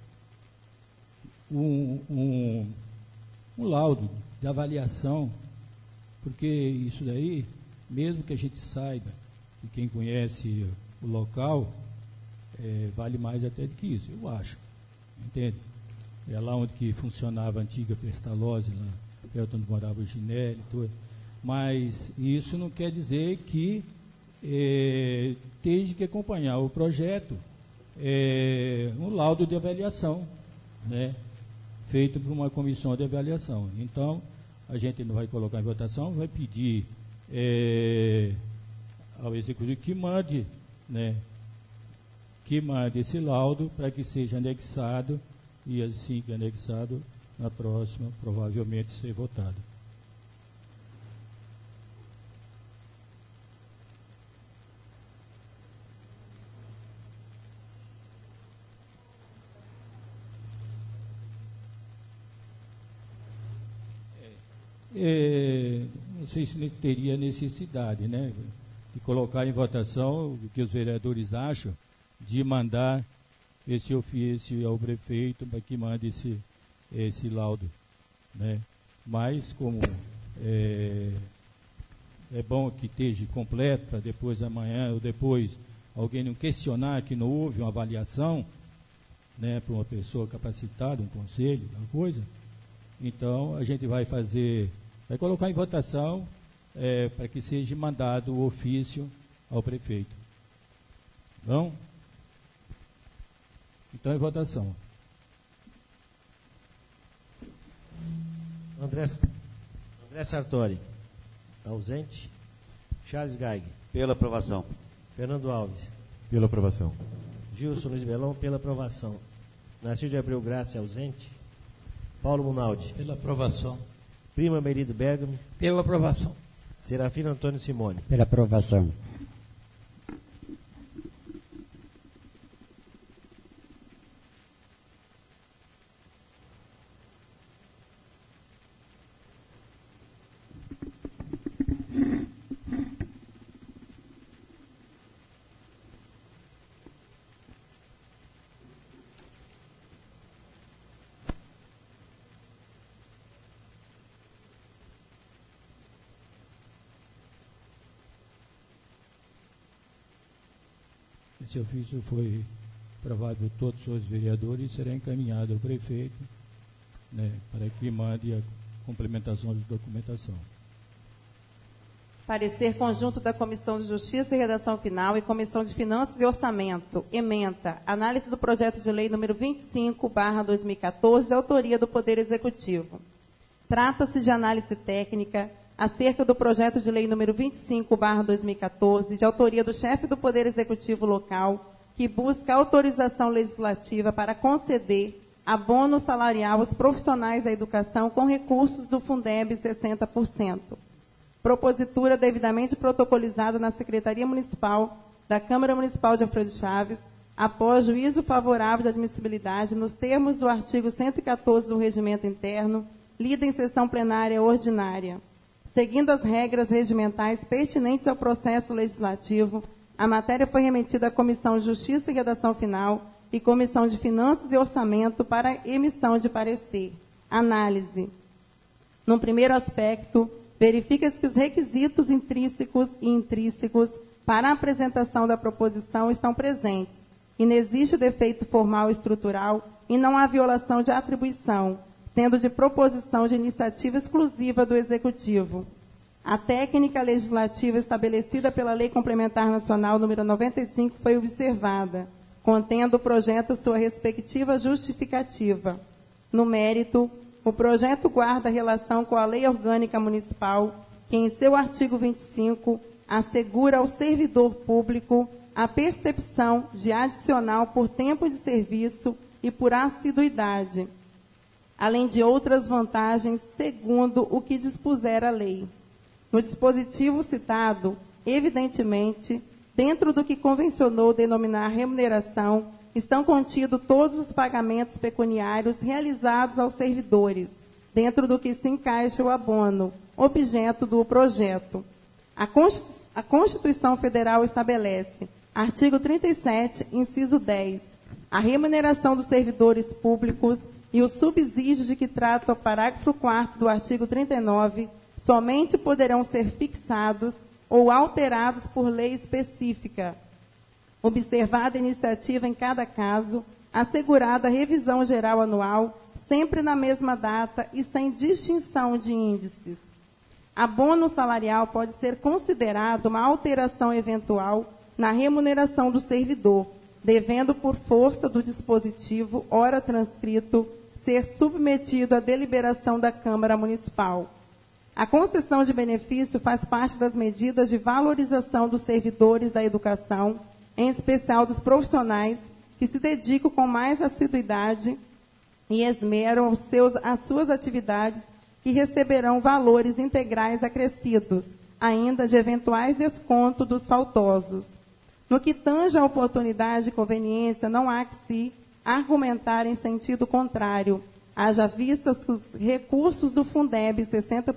um laudo de avaliação, porque isso daí, mesmo que a gente saiba, e quem conhece o local, vale mais até do que isso, eu acho, entende? É lá onde que funcionava a antiga Pestalozzi, lá perto onde morava o Ginelli, tudo. Mas isso não quer dizer que tenha que acompanhar o projeto um laudo de avaliação, né, feito por uma comissão de avaliação. Então, a gente não vai colocar em votação, vai pedir ao Executivo que mande, né, esse laudo para que seja anexado, e assim que anexado, na próxima, provavelmente, ser votado. Não sei se teria necessidade, né, de colocar em votação o que os vereadores acham de mandar esse ofício ao prefeito para que mande esse laudo, né? Mas como é bom que esteja completo, para depois amanhã ou depois alguém não questionar que não houve uma avaliação, né, para uma pessoa capacitada, um conselho, uma coisa. Então a gente vai colocar em votação para que seja mandado o ofício ao prefeito. Bom? Então, em votação. André Sartori, ausente. Charles Geiger. Pela aprovação. Fernando Alves. Pela aprovação. Gilson Luiz Belão, pela aprovação. Narciso de Abreu Graça, ausente. Paulo Munaldi. Pela aprovação. Prima Merido Bergamo. Pela aprovação. Serafino Antônio Simone. Pela aprovação. Esse ofício foi aprovado por todos os vereadores e será encaminhado ao prefeito, né, para que mande a complementação de documentação. Parecer conjunto da Comissão de Justiça e Redação Final e Comissão de Finanças e Orçamento. Ementa. Análise do projeto de lei número 25/2014, de autoria do Poder Executivo. Trata-se de análise técnica acerca do projeto de lei número 25/2014, de autoria do chefe do Poder Executivo local, que busca autorização legislativa para conceder abono salarial aos profissionais da educação com recursos do Fundeb 60%. Propositura devidamente protocolizada na Secretaria Municipal da Câmara Municipal de Alfredo Chaves, após juízo favorável de admissibilidade nos termos do artigo 114 do Regimento Interno, lida em sessão plenária ordinária. Seguindo as regras regimentais pertinentes ao processo legislativo, a matéria foi remetida à Comissão de Justiça e Redação Final e Comissão de Finanças e Orçamento para emissão de parecer. Análise. Num primeiro aspecto, verifica-se que os requisitos intrínsecos e intrínsecos para a apresentação da proposição estão presentes. Inexiste defeito formal e estrutural e não há violação de atribuição, sendo de proposição de iniciativa exclusiva do Executivo. A técnica legislativa estabelecida pela Lei Complementar Nacional número 95 foi observada, contendo o projeto sua respectiva justificativa. No mérito, o projeto guarda relação com a Lei Orgânica Municipal, que em seu artigo 25 assegura ao servidor público a percepção de adicional por tempo de serviço e por assiduidade, além de outras vantagens, segundo o que dispuser a lei. No dispositivo citado, evidentemente, dentro do que convencionou denominar remuneração, estão contidos todos os pagamentos pecuniários realizados aos servidores, dentro do que se encaixa o abono, objeto do projeto. A Constituição Federal estabelece, artigo 37, inciso 10, a remuneração dos servidores públicos e os subsídios de que trata o parágrafo 4º do artigo 39 somente poderão ser fixados ou alterados por lei específica, observada a iniciativa em cada caso, assegurada a revisão geral anual, sempre na mesma data e sem distinção de índices. Abono salarial pode ser considerado uma alteração eventual na remuneração do servidor, devendo, por força do dispositivo, ora transcrito, ser submetido à deliberação da Câmara Municipal. A concessão de benefício faz parte das medidas de valorização dos servidores da educação, em especial dos profissionais que se dedicam com mais assiduidade e esmero às suas atividades, que receberão valores integrais acrescidos, ainda de eventuais descontos dos faltosos. No que tange à oportunidade e conveniência, não há que se argumentar em sentido contrário, haja vistas que os recursos do Fundeb,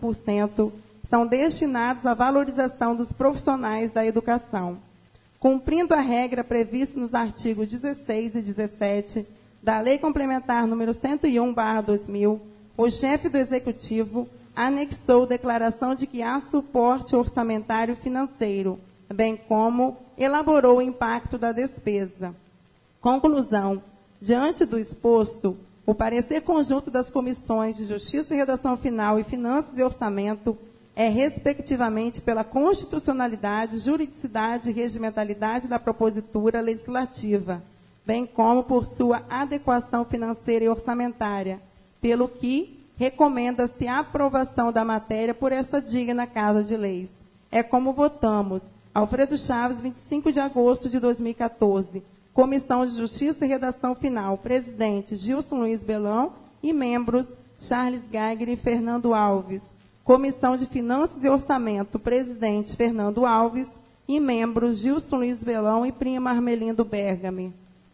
60%, são destinados à valorização dos profissionais da educação. Cumprindo a regra prevista nos artigos 16 e 17 da Lei Complementar número 101/2000, o chefe do Executivo anexou declaração de que há suporte orçamentário financeiro, bem como elaborou o impacto da despesa. Conclusão. Diante do exposto, o parecer conjunto das comissões de Justiça e Redação Final e Finanças e Orçamento é, respectivamente, pela constitucionalidade, juridicidade e regimentalidade da propositura legislativa, bem como por sua adequação financeira e orçamentária, pelo que recomenda-se a aprovação da matéria por esta digna Casa de Leis. É como votamos. Alfredo Chaves, 25 de agosto de 2014. Comissão de Justiça e Redação Final. Presidente, Gilson Luiz Belão e membros, Charles Geiger e Fernando Alves. Comissão de Finanças e Orçamento. Presidente, Fernando Alves e membros, Gilson Luiz Belão e prima Armelindo Bergami.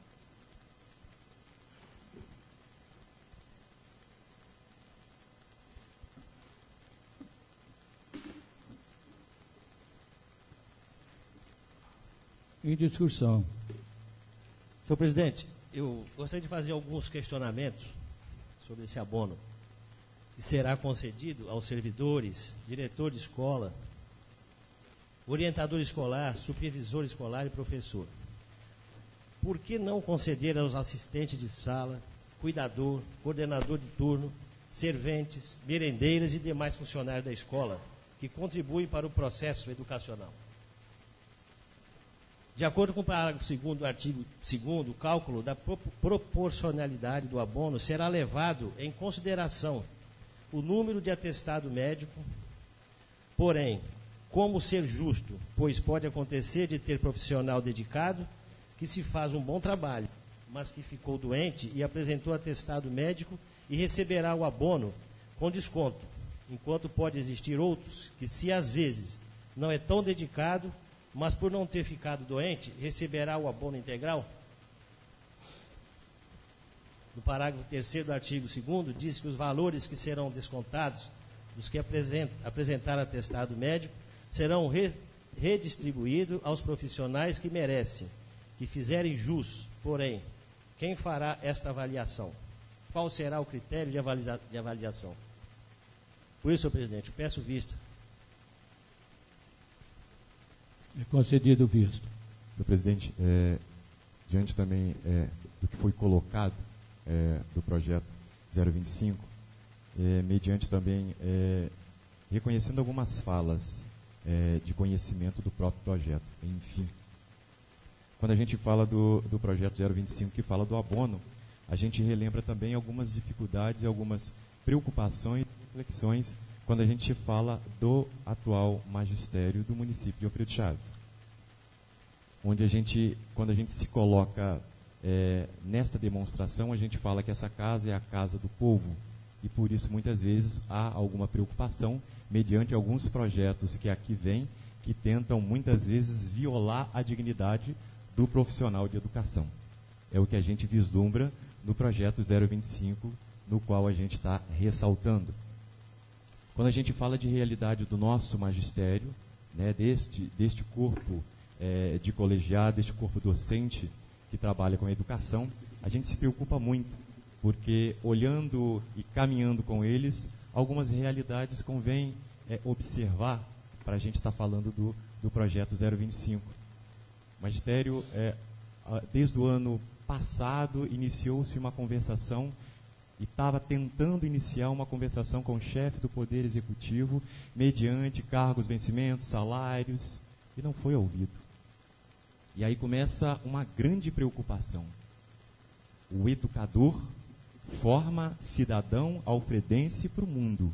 Em discussão. Senhor presidente, eu gostaria de fazer alguns questionamentos sobre esse abono que será concedido aos servidores, diretor de escola, orientador escolar, supervisor escolar e professor. Por que não conceder aos assistentes de sala, cuidador, coordenador de turno, serventes, merendeiras e demais funcionários da escola que contribuem para o processo educacional? De acordo com o parágrafo 2º do artigo 2º, o cálculo da proporcionalidade do abono será levado em consideração o número de atestado médico. Porém, como ser justo, pois pode acontecer de ter profissional dedicado que se faz um bom trabalho, mas que ficou doente e apresentou atestado médico e receberá o abono com desconto, enquanto pode existir outros que, se às vezes não é tão dedicado, mas por não ter ficado doente, receberá o abono integral? No parágrafo 3º do artigo 2º, diz que os valores que serão descontados dos que apresentaram atestado médico serão redistribuídos aos profissionais que merecem, que fizerem jus. Porém, quem fará esta avaliação? Qual será o critério de avaliação? Por isso, senhor presidente, eu peço vista. É concedido o visto. Senhor presidente, diante também do que foi colocado do projeto 025, mediante também reconhecendo algumas falas de conhecimento do próprio projeto. Enfim, quando a gente fala do projeto 025, que fala do abono, a gente relembra também algumas dificuldades e algumas preocupações e reflexões quando a gente fala do atual magistério do município de Alfredo Chaves. Onde quando a gente se coloca nesta demonstração, a gente fala que essa casa é a casa do povo, e por isso muitas vezes há alguma preocupação mediante alguns projetos que aqui vêm, que tentam muitas vezes violar a dignidade do profissional de educação. É o que a gente vislumbra no projeto 025, no qual a gente está ressaltando. Quando a gente fala de realidade do nosso magistério, né, deste corpo de colegiado, deste corpo docente que trabalha com a educação, a gente se preocupa muito, porque olhando e caminhando com eles, algumas realidades convém observar para a gente estar falando do projeto 025. O magistério, desde o ano passado, iniciou-se uma conversação e estava tentando iniciar uma conversação com o chefe do Poder Executivo mediante cargos, vencimentos, salários, e não foi ouvido. E aí começa uma grande preocupação. O educador forma cidadão alfredense para o mundo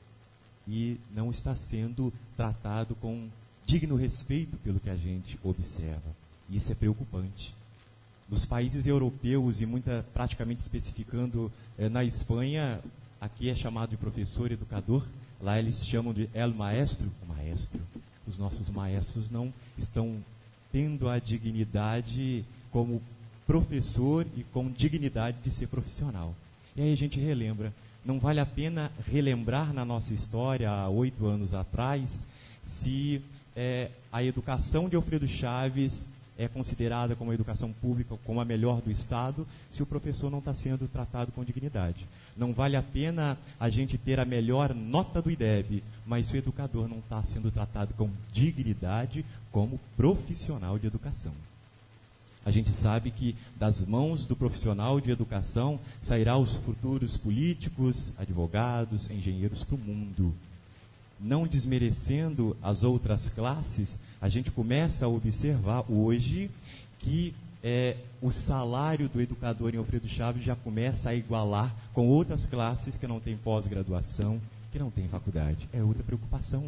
e não está sendo tratado com digno respeito pelo que a gente observa. Isso é preocupante. Nos países europeus, e praticamente especificando na Espanha, aqui é chamado de professor educador, lá eles chamam de el maestro, o maestro. Os nossos maestros não estão tendo a dignidade como professor e com dignidade de ser profissional. E aí a gente relembra, não vale a pena relembrar na nossa história, há 8 anos atrás, se a educação de Alfredo Chaves é considerada como a educação pública, como a melhor do Estado, se o professor não está sendo tratado com dignidade. Não vale a pena a gente ter a melhor nota do IDEB, mas se o educador não está sendo tratado com dignidade como profissional de educação. A gente sabe que das mãos do profissional de educação sairá os futuros políticos, advogados, engenheiros para o mundo. Não desmerecendo as outras classes, a gente começa a observar hoje que o salário do educador em Alfredo Chaves já começa a igualar com outras classes que não têm pós-graduação, que não têm faculdade. É outra preocupação.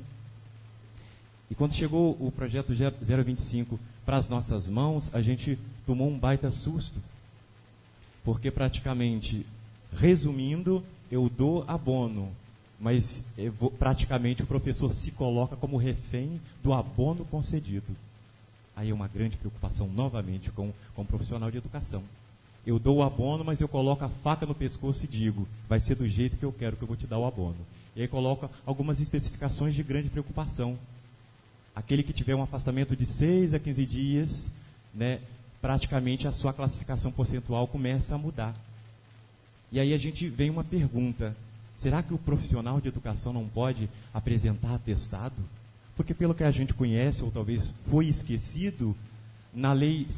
E quando chegou o projeto 025 para as nossas mãos, a gente tomou um baita susto, porque praticamente, resumindo, eu dou abono, mas praticamente o professor se coloca como refém do abono concedido. Aí é uma grande preocupação novamente com o profissional de educação. Eu dou o abono, mas eu coloco a faca no pescoço e digo, vai ser do jeito que eu quero que eu vou te dar o abono. E aí coloca algumas especificações de grande preocupação. Aquele que tiver um afastamento de 6 a 15 dias, né, praticamente a sua classificação percentual começa a mudar. E aí a gente vem uma pergunta, será que o profissional de educação não pode apresentar atestado? Porque pelo que a gente conhece, ou talvez foi esquecido, na Lei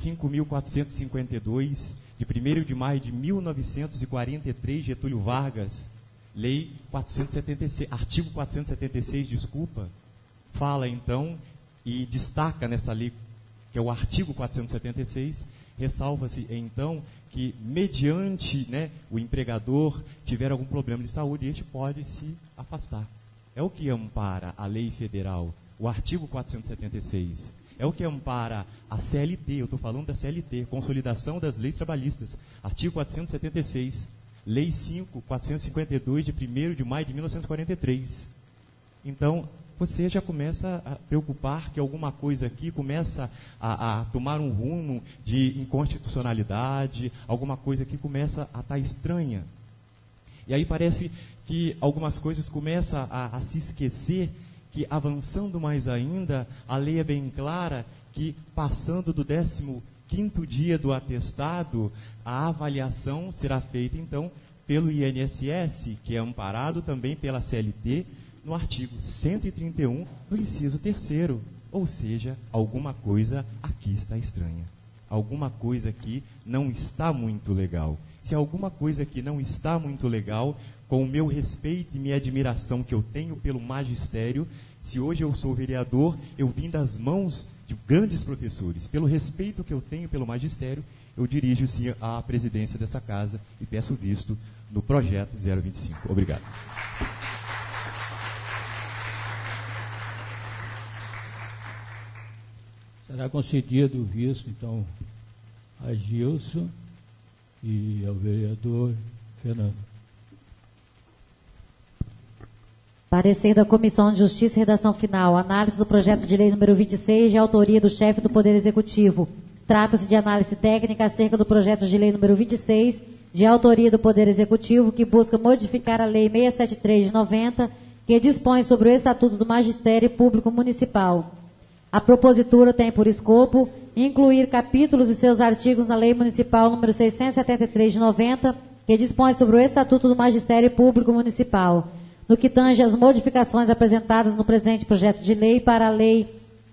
5.452, de 1º de maio de 1943, Getúlio Vargas, Lei 476, artigo 476, fala então, e destaca nessa lei, que é o artigo 476, ressalva-se então que mediante o empregador tiver algum problema de saúde, este pode se afastar. É o que ampara a lei federal, o artigo 476. É o que ampara a CLT, eu estou falando da CLT, Consolidação das Leis Trabalhistas, artigo 476, Lei 5.452, de 1º de maio de 1943. Então, você já começa a preocupar que alguma coisa aqui começa a tomar um rumo de inconstitucionalidade, alguma coisa aqui começa a estar estranha. E aí parece que algumas coisas começam a se esquecer, que avançando mais ainda, a lei é bem clara que passando do 15º dia do atestado, a avaliação será feita então pelo INSS, que é amparado também pela CLT, no artigo 131, no inciso 3º. Ou seja, alguma coisa aqui está estranha. Alguma coisa aqui não está muito legal. Se alguma coisa aqui não está muito legal, com o meu respeito e minha admiração que eu tenho pelo magistério, se hoje eu sou vereador, eu vim das mãos de grandes professores. Pelo respeito que eu tenho pelo magistério, eu dirijo-se à presidência dessa casa e peço visto no projeto 025. Obrigado. Será concedido o visto, então, a Gilson e ao vereador Fernando. Parecer da Comissão de Justiça e Redação Final. Análise do projeto de lei número 26, de autoria do chefe do Poder Executivo. Trata-se de análise técnica acerca do projeto de lei número 26, de autoria do Poder Executivo, que busca modificar a Lei 673 de 90, que dispõe sobre o Estatuto do Magistério Público Municipal. A propositura tem por escopo incluir capítulos e seus artigos na Lei Municipal número 673 de 90, que dispõe sobre o Estatuto do Magistério Público Municipal. No que tange às modificações apresentadas no presente projeto de lei para a Lei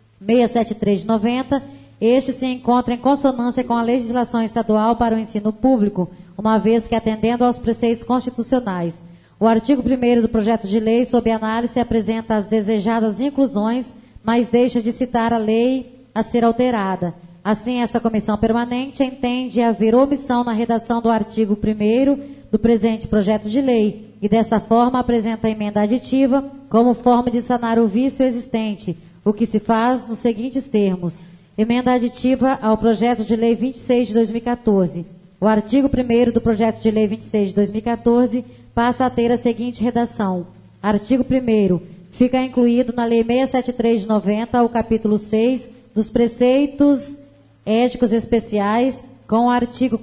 673 de 90, este se encontra em consonância com a legislação estadual para o ensino público, uma vez que atendendo aos preceitos constitucionais. O artigo 1º do projeto de lei, sob análise, apresenta as desejadas inclusões, mas deixa de citar a lei a ser alterada. Assim, esta comissão permanente entende haver omissão na redação do artigo 1º do presente projeto de lei, e dessa forma apresenta a emenda aditiva como forma de sanar o vício existente, o que se faz nos seguintes termos. Emenda aditiva ao projeto de lei 26 de 2014. O artigo 1º do projeto de lei 26 de 2014 passa a ter a seguinte redação. Artigo 1º. Fica incluído na Lei 673 de 90 o capítulo 6 dos preceitos éticos especiais, com o artigo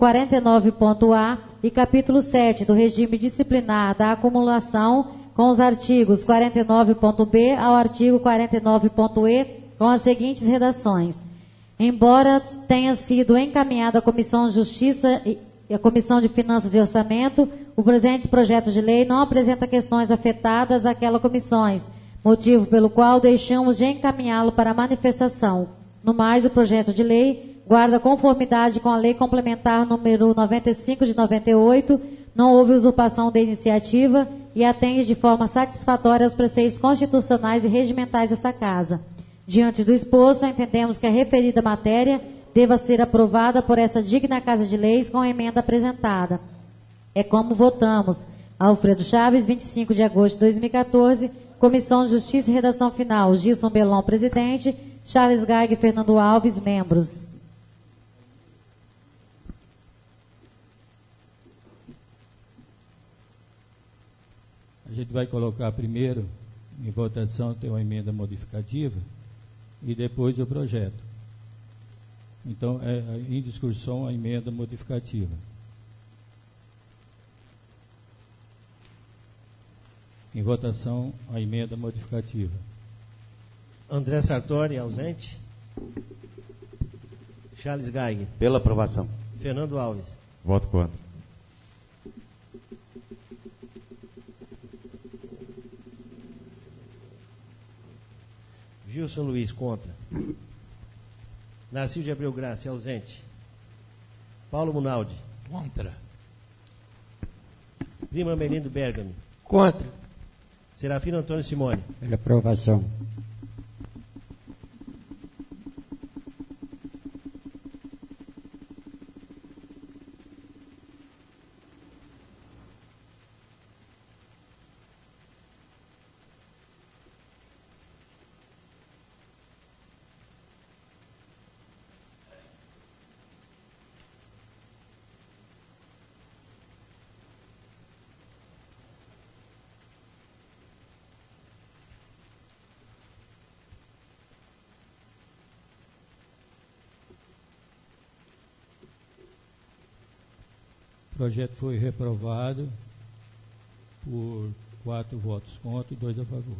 49.a e capítulo 7 do regime disciplinar da acumulação, com os artigos 49.b ao artigo 49.e, com as seguintes redações. Embora tenha sido encaminhado à Comissão de Justiça e à Comissão de Finanças e Orçamento, o presente projeto de lei não apresenta questões afetadas àquelas comissões, motivo pelo qual deixamos de encaminhá-lo para manifestação. No mais, o projeto de lei guarda conformidade com a Lei Complementar número 95 de 98, não houve usurpação da iniciativa e atende de forma satisfatória aos preceitos constitucionais e regimentais desta Casa. Diante do exposto, entendemos que a referida matéria deva ser aprovada por esta digna Casa de Leis com a emenda apresentada. É como votamos. Alfredo Chaves, 25 de agosto de 2014, Comissão de Justiça e Redação Final, Gilson Belon, presidente, Charles Gaig e Fernando Alves, membros. A gente vai colocar primeiro em votação, tem uma emenda modificativa, e depois o projeto. Então, em discussão, a emenda modificativa. Em votação, a emenda modificativa. André Sartori, ausente. Charles Gaig. Pela aprovação. Fernando Alves. Voto contra. Gilson Luiz, contra. Narciso de Abreu Graça, ausente. Paulo Munaldi. Contra. Prima Melindo Bergami. Contra. Serafino Antônio Simone. Pela aprovação. O projeto foi reprovado por 4 votos contra e 2 a favor.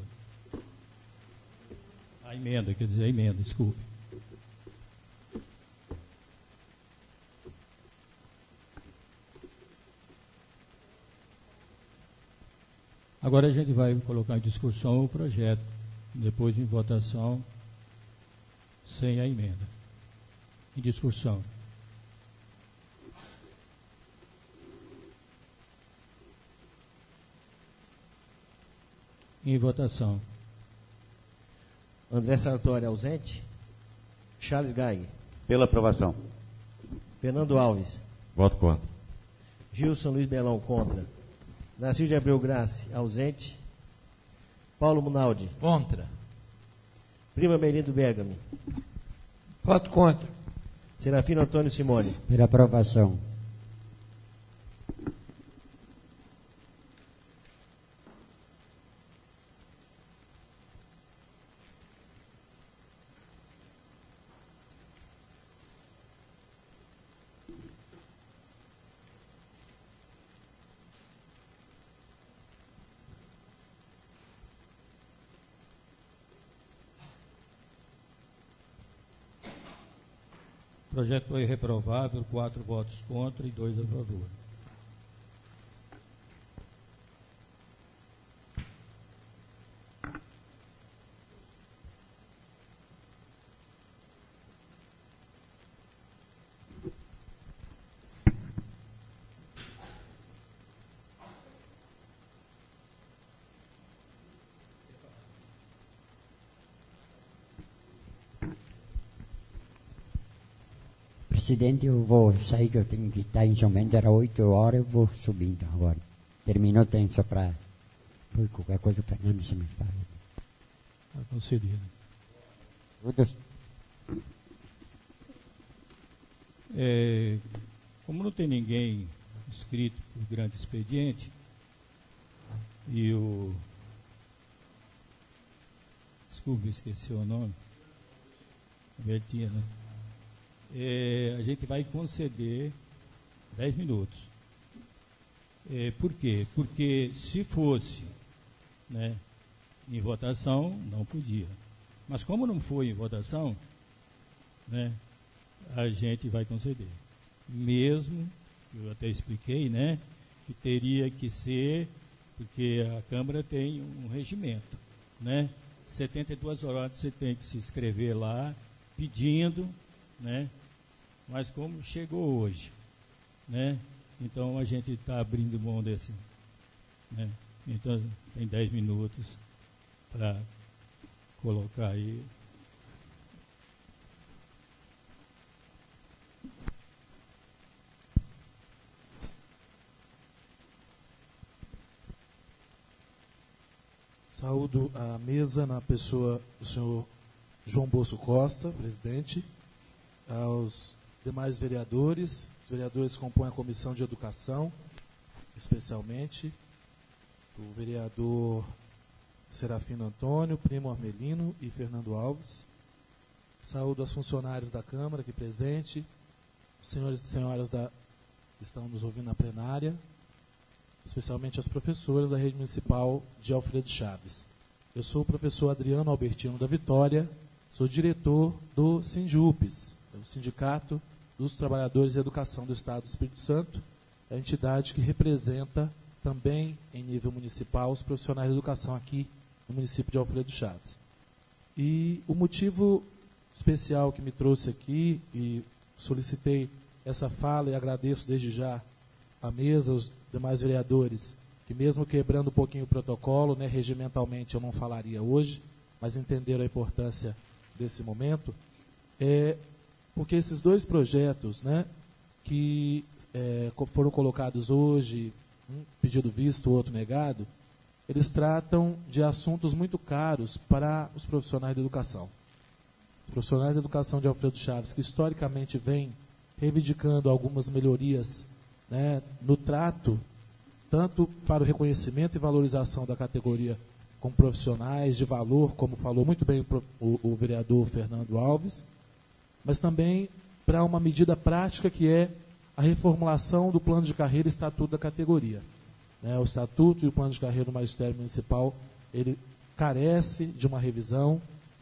A emenda, quer dizer, a emenda, desculpe. Agora a gente vai colocar em discussão o projeto, depois em votação, sem a emenda. Em discussão. Em votação. André Sartori, ausente. Charles Gaig. Pela aprovação. Fernando Alves. Voto contra. Gilson Luiz Belão, contra. Narciso de Abreu Grace, ausente. Paulo Munaldi. Contra. Prima Merindo Bergami. Voto contra. Serafino Antônio Simone. Pela aprovação. O projeto foi reprovável, 4 votos contra e 2 a favor. Presidente, eu vou sair, que eu tenho que estar em São Bento, era 8 horas, eu vou subir então agora. Terminou, tem só para... Qualquer coisa o Fernando se me fala. Está concedido. Como não tem ninguém inscrito por grande expediente, e o... Desculpe, esqueci o nome. Bertinha, né? A gente vai conceder 10 minutos. Por quê? Porque se fosse, né, em votação, não podia. Mas como não foi em votação, né, a gente vai conceder. Mesmo, eu até expliquei, né, que teria que ser, porque a Câmara tem um regimento, né, 72 horas você tem que se inscrever lá, pedindo, né, mas como chegou hoje, né, então a gente está abrindo mão desse, né, então tem 10 minutos para colocar aí. Saúdo a mesa na pessoa do senhor João Bosco Costa, presidente, aos demais vereadores. Os vereadores compõem a Comissão de Educação, especialmente o vereador Serafino Antônio, Primo Armelino e Fernando Alves. Saúdo aos funcionários da Câmara aqui presente, os senhores e senhoras que estão nos ouvindo na plenária, especialmente aos professores da Rede Municipal de Alfredo Chaves. Eu sou o professor Adriano Albertino da Vitória, sou diretor do Sinjupes, o Sindicato dos Trabalhadores de Educação do Estado do Espírito Santo, a entidade que representa também, em nível municipal, os profissionais de educação aqui no município de Alfredo Chaves. E o motivo especial que me trouxe aqui, e solicitei essa fala e agradeço desde já à mesa, os demais vereadores, que mesmo quebrando um pouquinho o protocolo, né, regimentalmente eu não falaria hoje, mas entenderam a importância desse momento, porque esses dois projetos, né, que foram colocados hoje, um pedido visto, o outro negado, eles tratam de assuntos muito caros para os profissionais de educação. Os profissionais de educação de Alfredo Chaves, que historicamente vêm reivindicando algumas melhorias, né, no trato, tanto para o reconhecimento e valorização da categoria como profissionais de valor, como falou muito bem o vereador Fernando Alves, mas também para uma medida prática que é a reformulação do plano de carreira e estatuto da categoria. O estatuto e o plano de carreira do magistério municipal, ele carece de uma revisão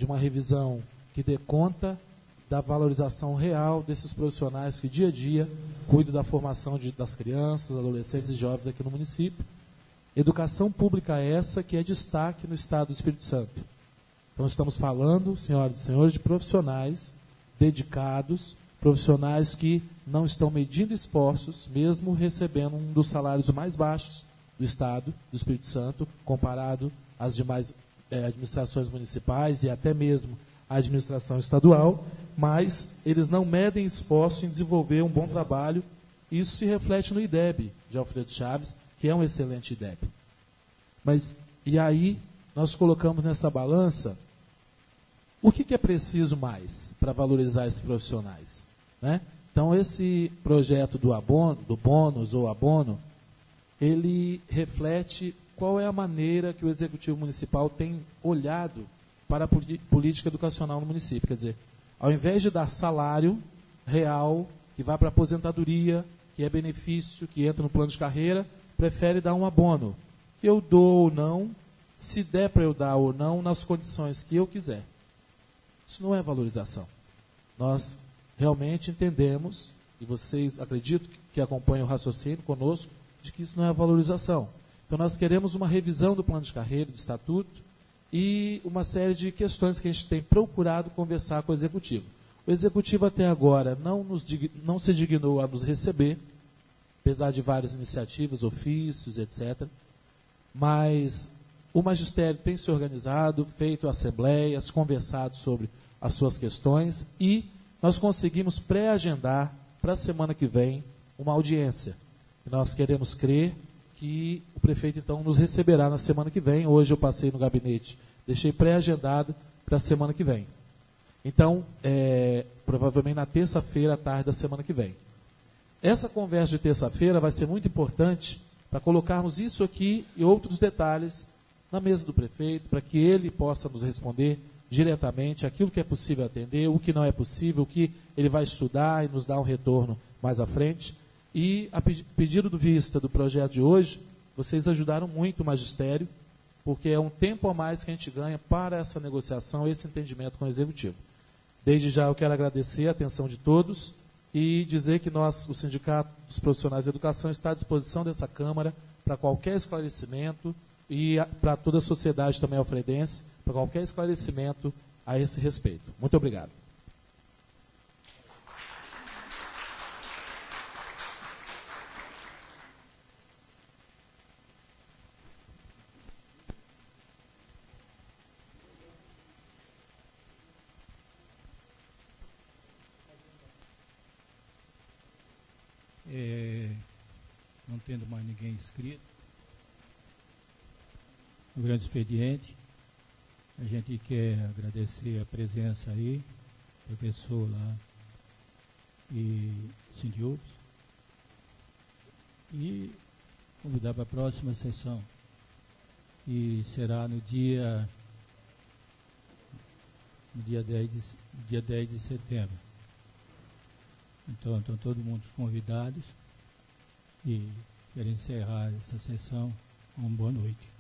que dê conta da valorização real desses profissionais que dia a dia cuidam da formação das crianças, adolescentes e jovens aqui no município. Educação pública essa que é destaque no Estado do Espírito Santo. Então estamos falando, senhoras e senhores, de profissionais dedicados, profissionais que não estão medindo esforços, mesmo recebendo um dos salários mais baixos do Estado do Espírito Santo, comparado às demais administrações municipais e até mesmo a administração estadual, mas eles não medem esforço em desenvolver um bom trabalho. Isso se reflete no IDEB de Alfredo Chaves, que é um excelente IDEB. Mas, e aí, nós colocamos nessa balança o que é preciso mais para valorizar esses profissionais, né? Então, esse projeto do abono, do bônus ou abono, ele reflete qual é a maneira que o Executivo Municipal tem olhado para a política educacional no município. Quer dizer, ao invés de dar salário real, que vai para a aposentadoria, que é benefício, que entra no plano de carreira, prefere dar um abono, que eu dou ou não, se der para eu dar ou não, nas condições que eu quiser. Isso não é valorização. Nós realmente entendemos, e vocês acredito que acompanham o raciocínio conosco, de que isso não é valorização. Então nós queremos uma revisão do plano de carreira, do estatuto, e uma série de questões que a gente tem procurado conversar com o Executivo. O Executivo até agora não se dignou a nos receber, apesar de várias iniciativas, ofícios, etc. Mas o magistério tem se organizado, feito assembleias, conversado sobre as suas questões e nós conseguimos pré-agendar para a semana que vem uma audiência. Nós queremos crer que o prefeito, então, nos receberá na semana que vem. Hoje eu passei no gabinete, deixei pré-agendado para a semana que vem. Então, provavelmente na terça-feira, à tarde da semana que vem. Essa conversa de terça-feira vai ser muito importante para colocarmos isso aqui e outros detalhes na mesa do prefeito, para que ele possa nos responder diretamente aquilo que é possível atender, o que não é possível, o que ele vai estudar e nos dar um retorno mais à frente. E, a pedido do vista do projeto de hoje, vocês ajudaram muito o magistério, porque é um tempo a mais que a gente ganha para essa negociação, esse entendimento com o Executivo. Desde já eu quero agradecer a atenção de todos e dizer que nós, o Sindicato dos Profissionais da Educação, está à disposição dessa Câmara para qualquer esclarecimento e para toda a sociedade também alfredense, para qualquer esclarecimento a esse respeito. Muito obrigado. Não tendo mais ninguém inscrito, no grande expediente, a gente quer agradecer a presença aí, professor lá e Sindiúbs, e convidar para a próxima sessão, que será no dia 10 de setembro. Então, estão todo mundo convidados e quero encerrar essa sessão. Uma boa noite.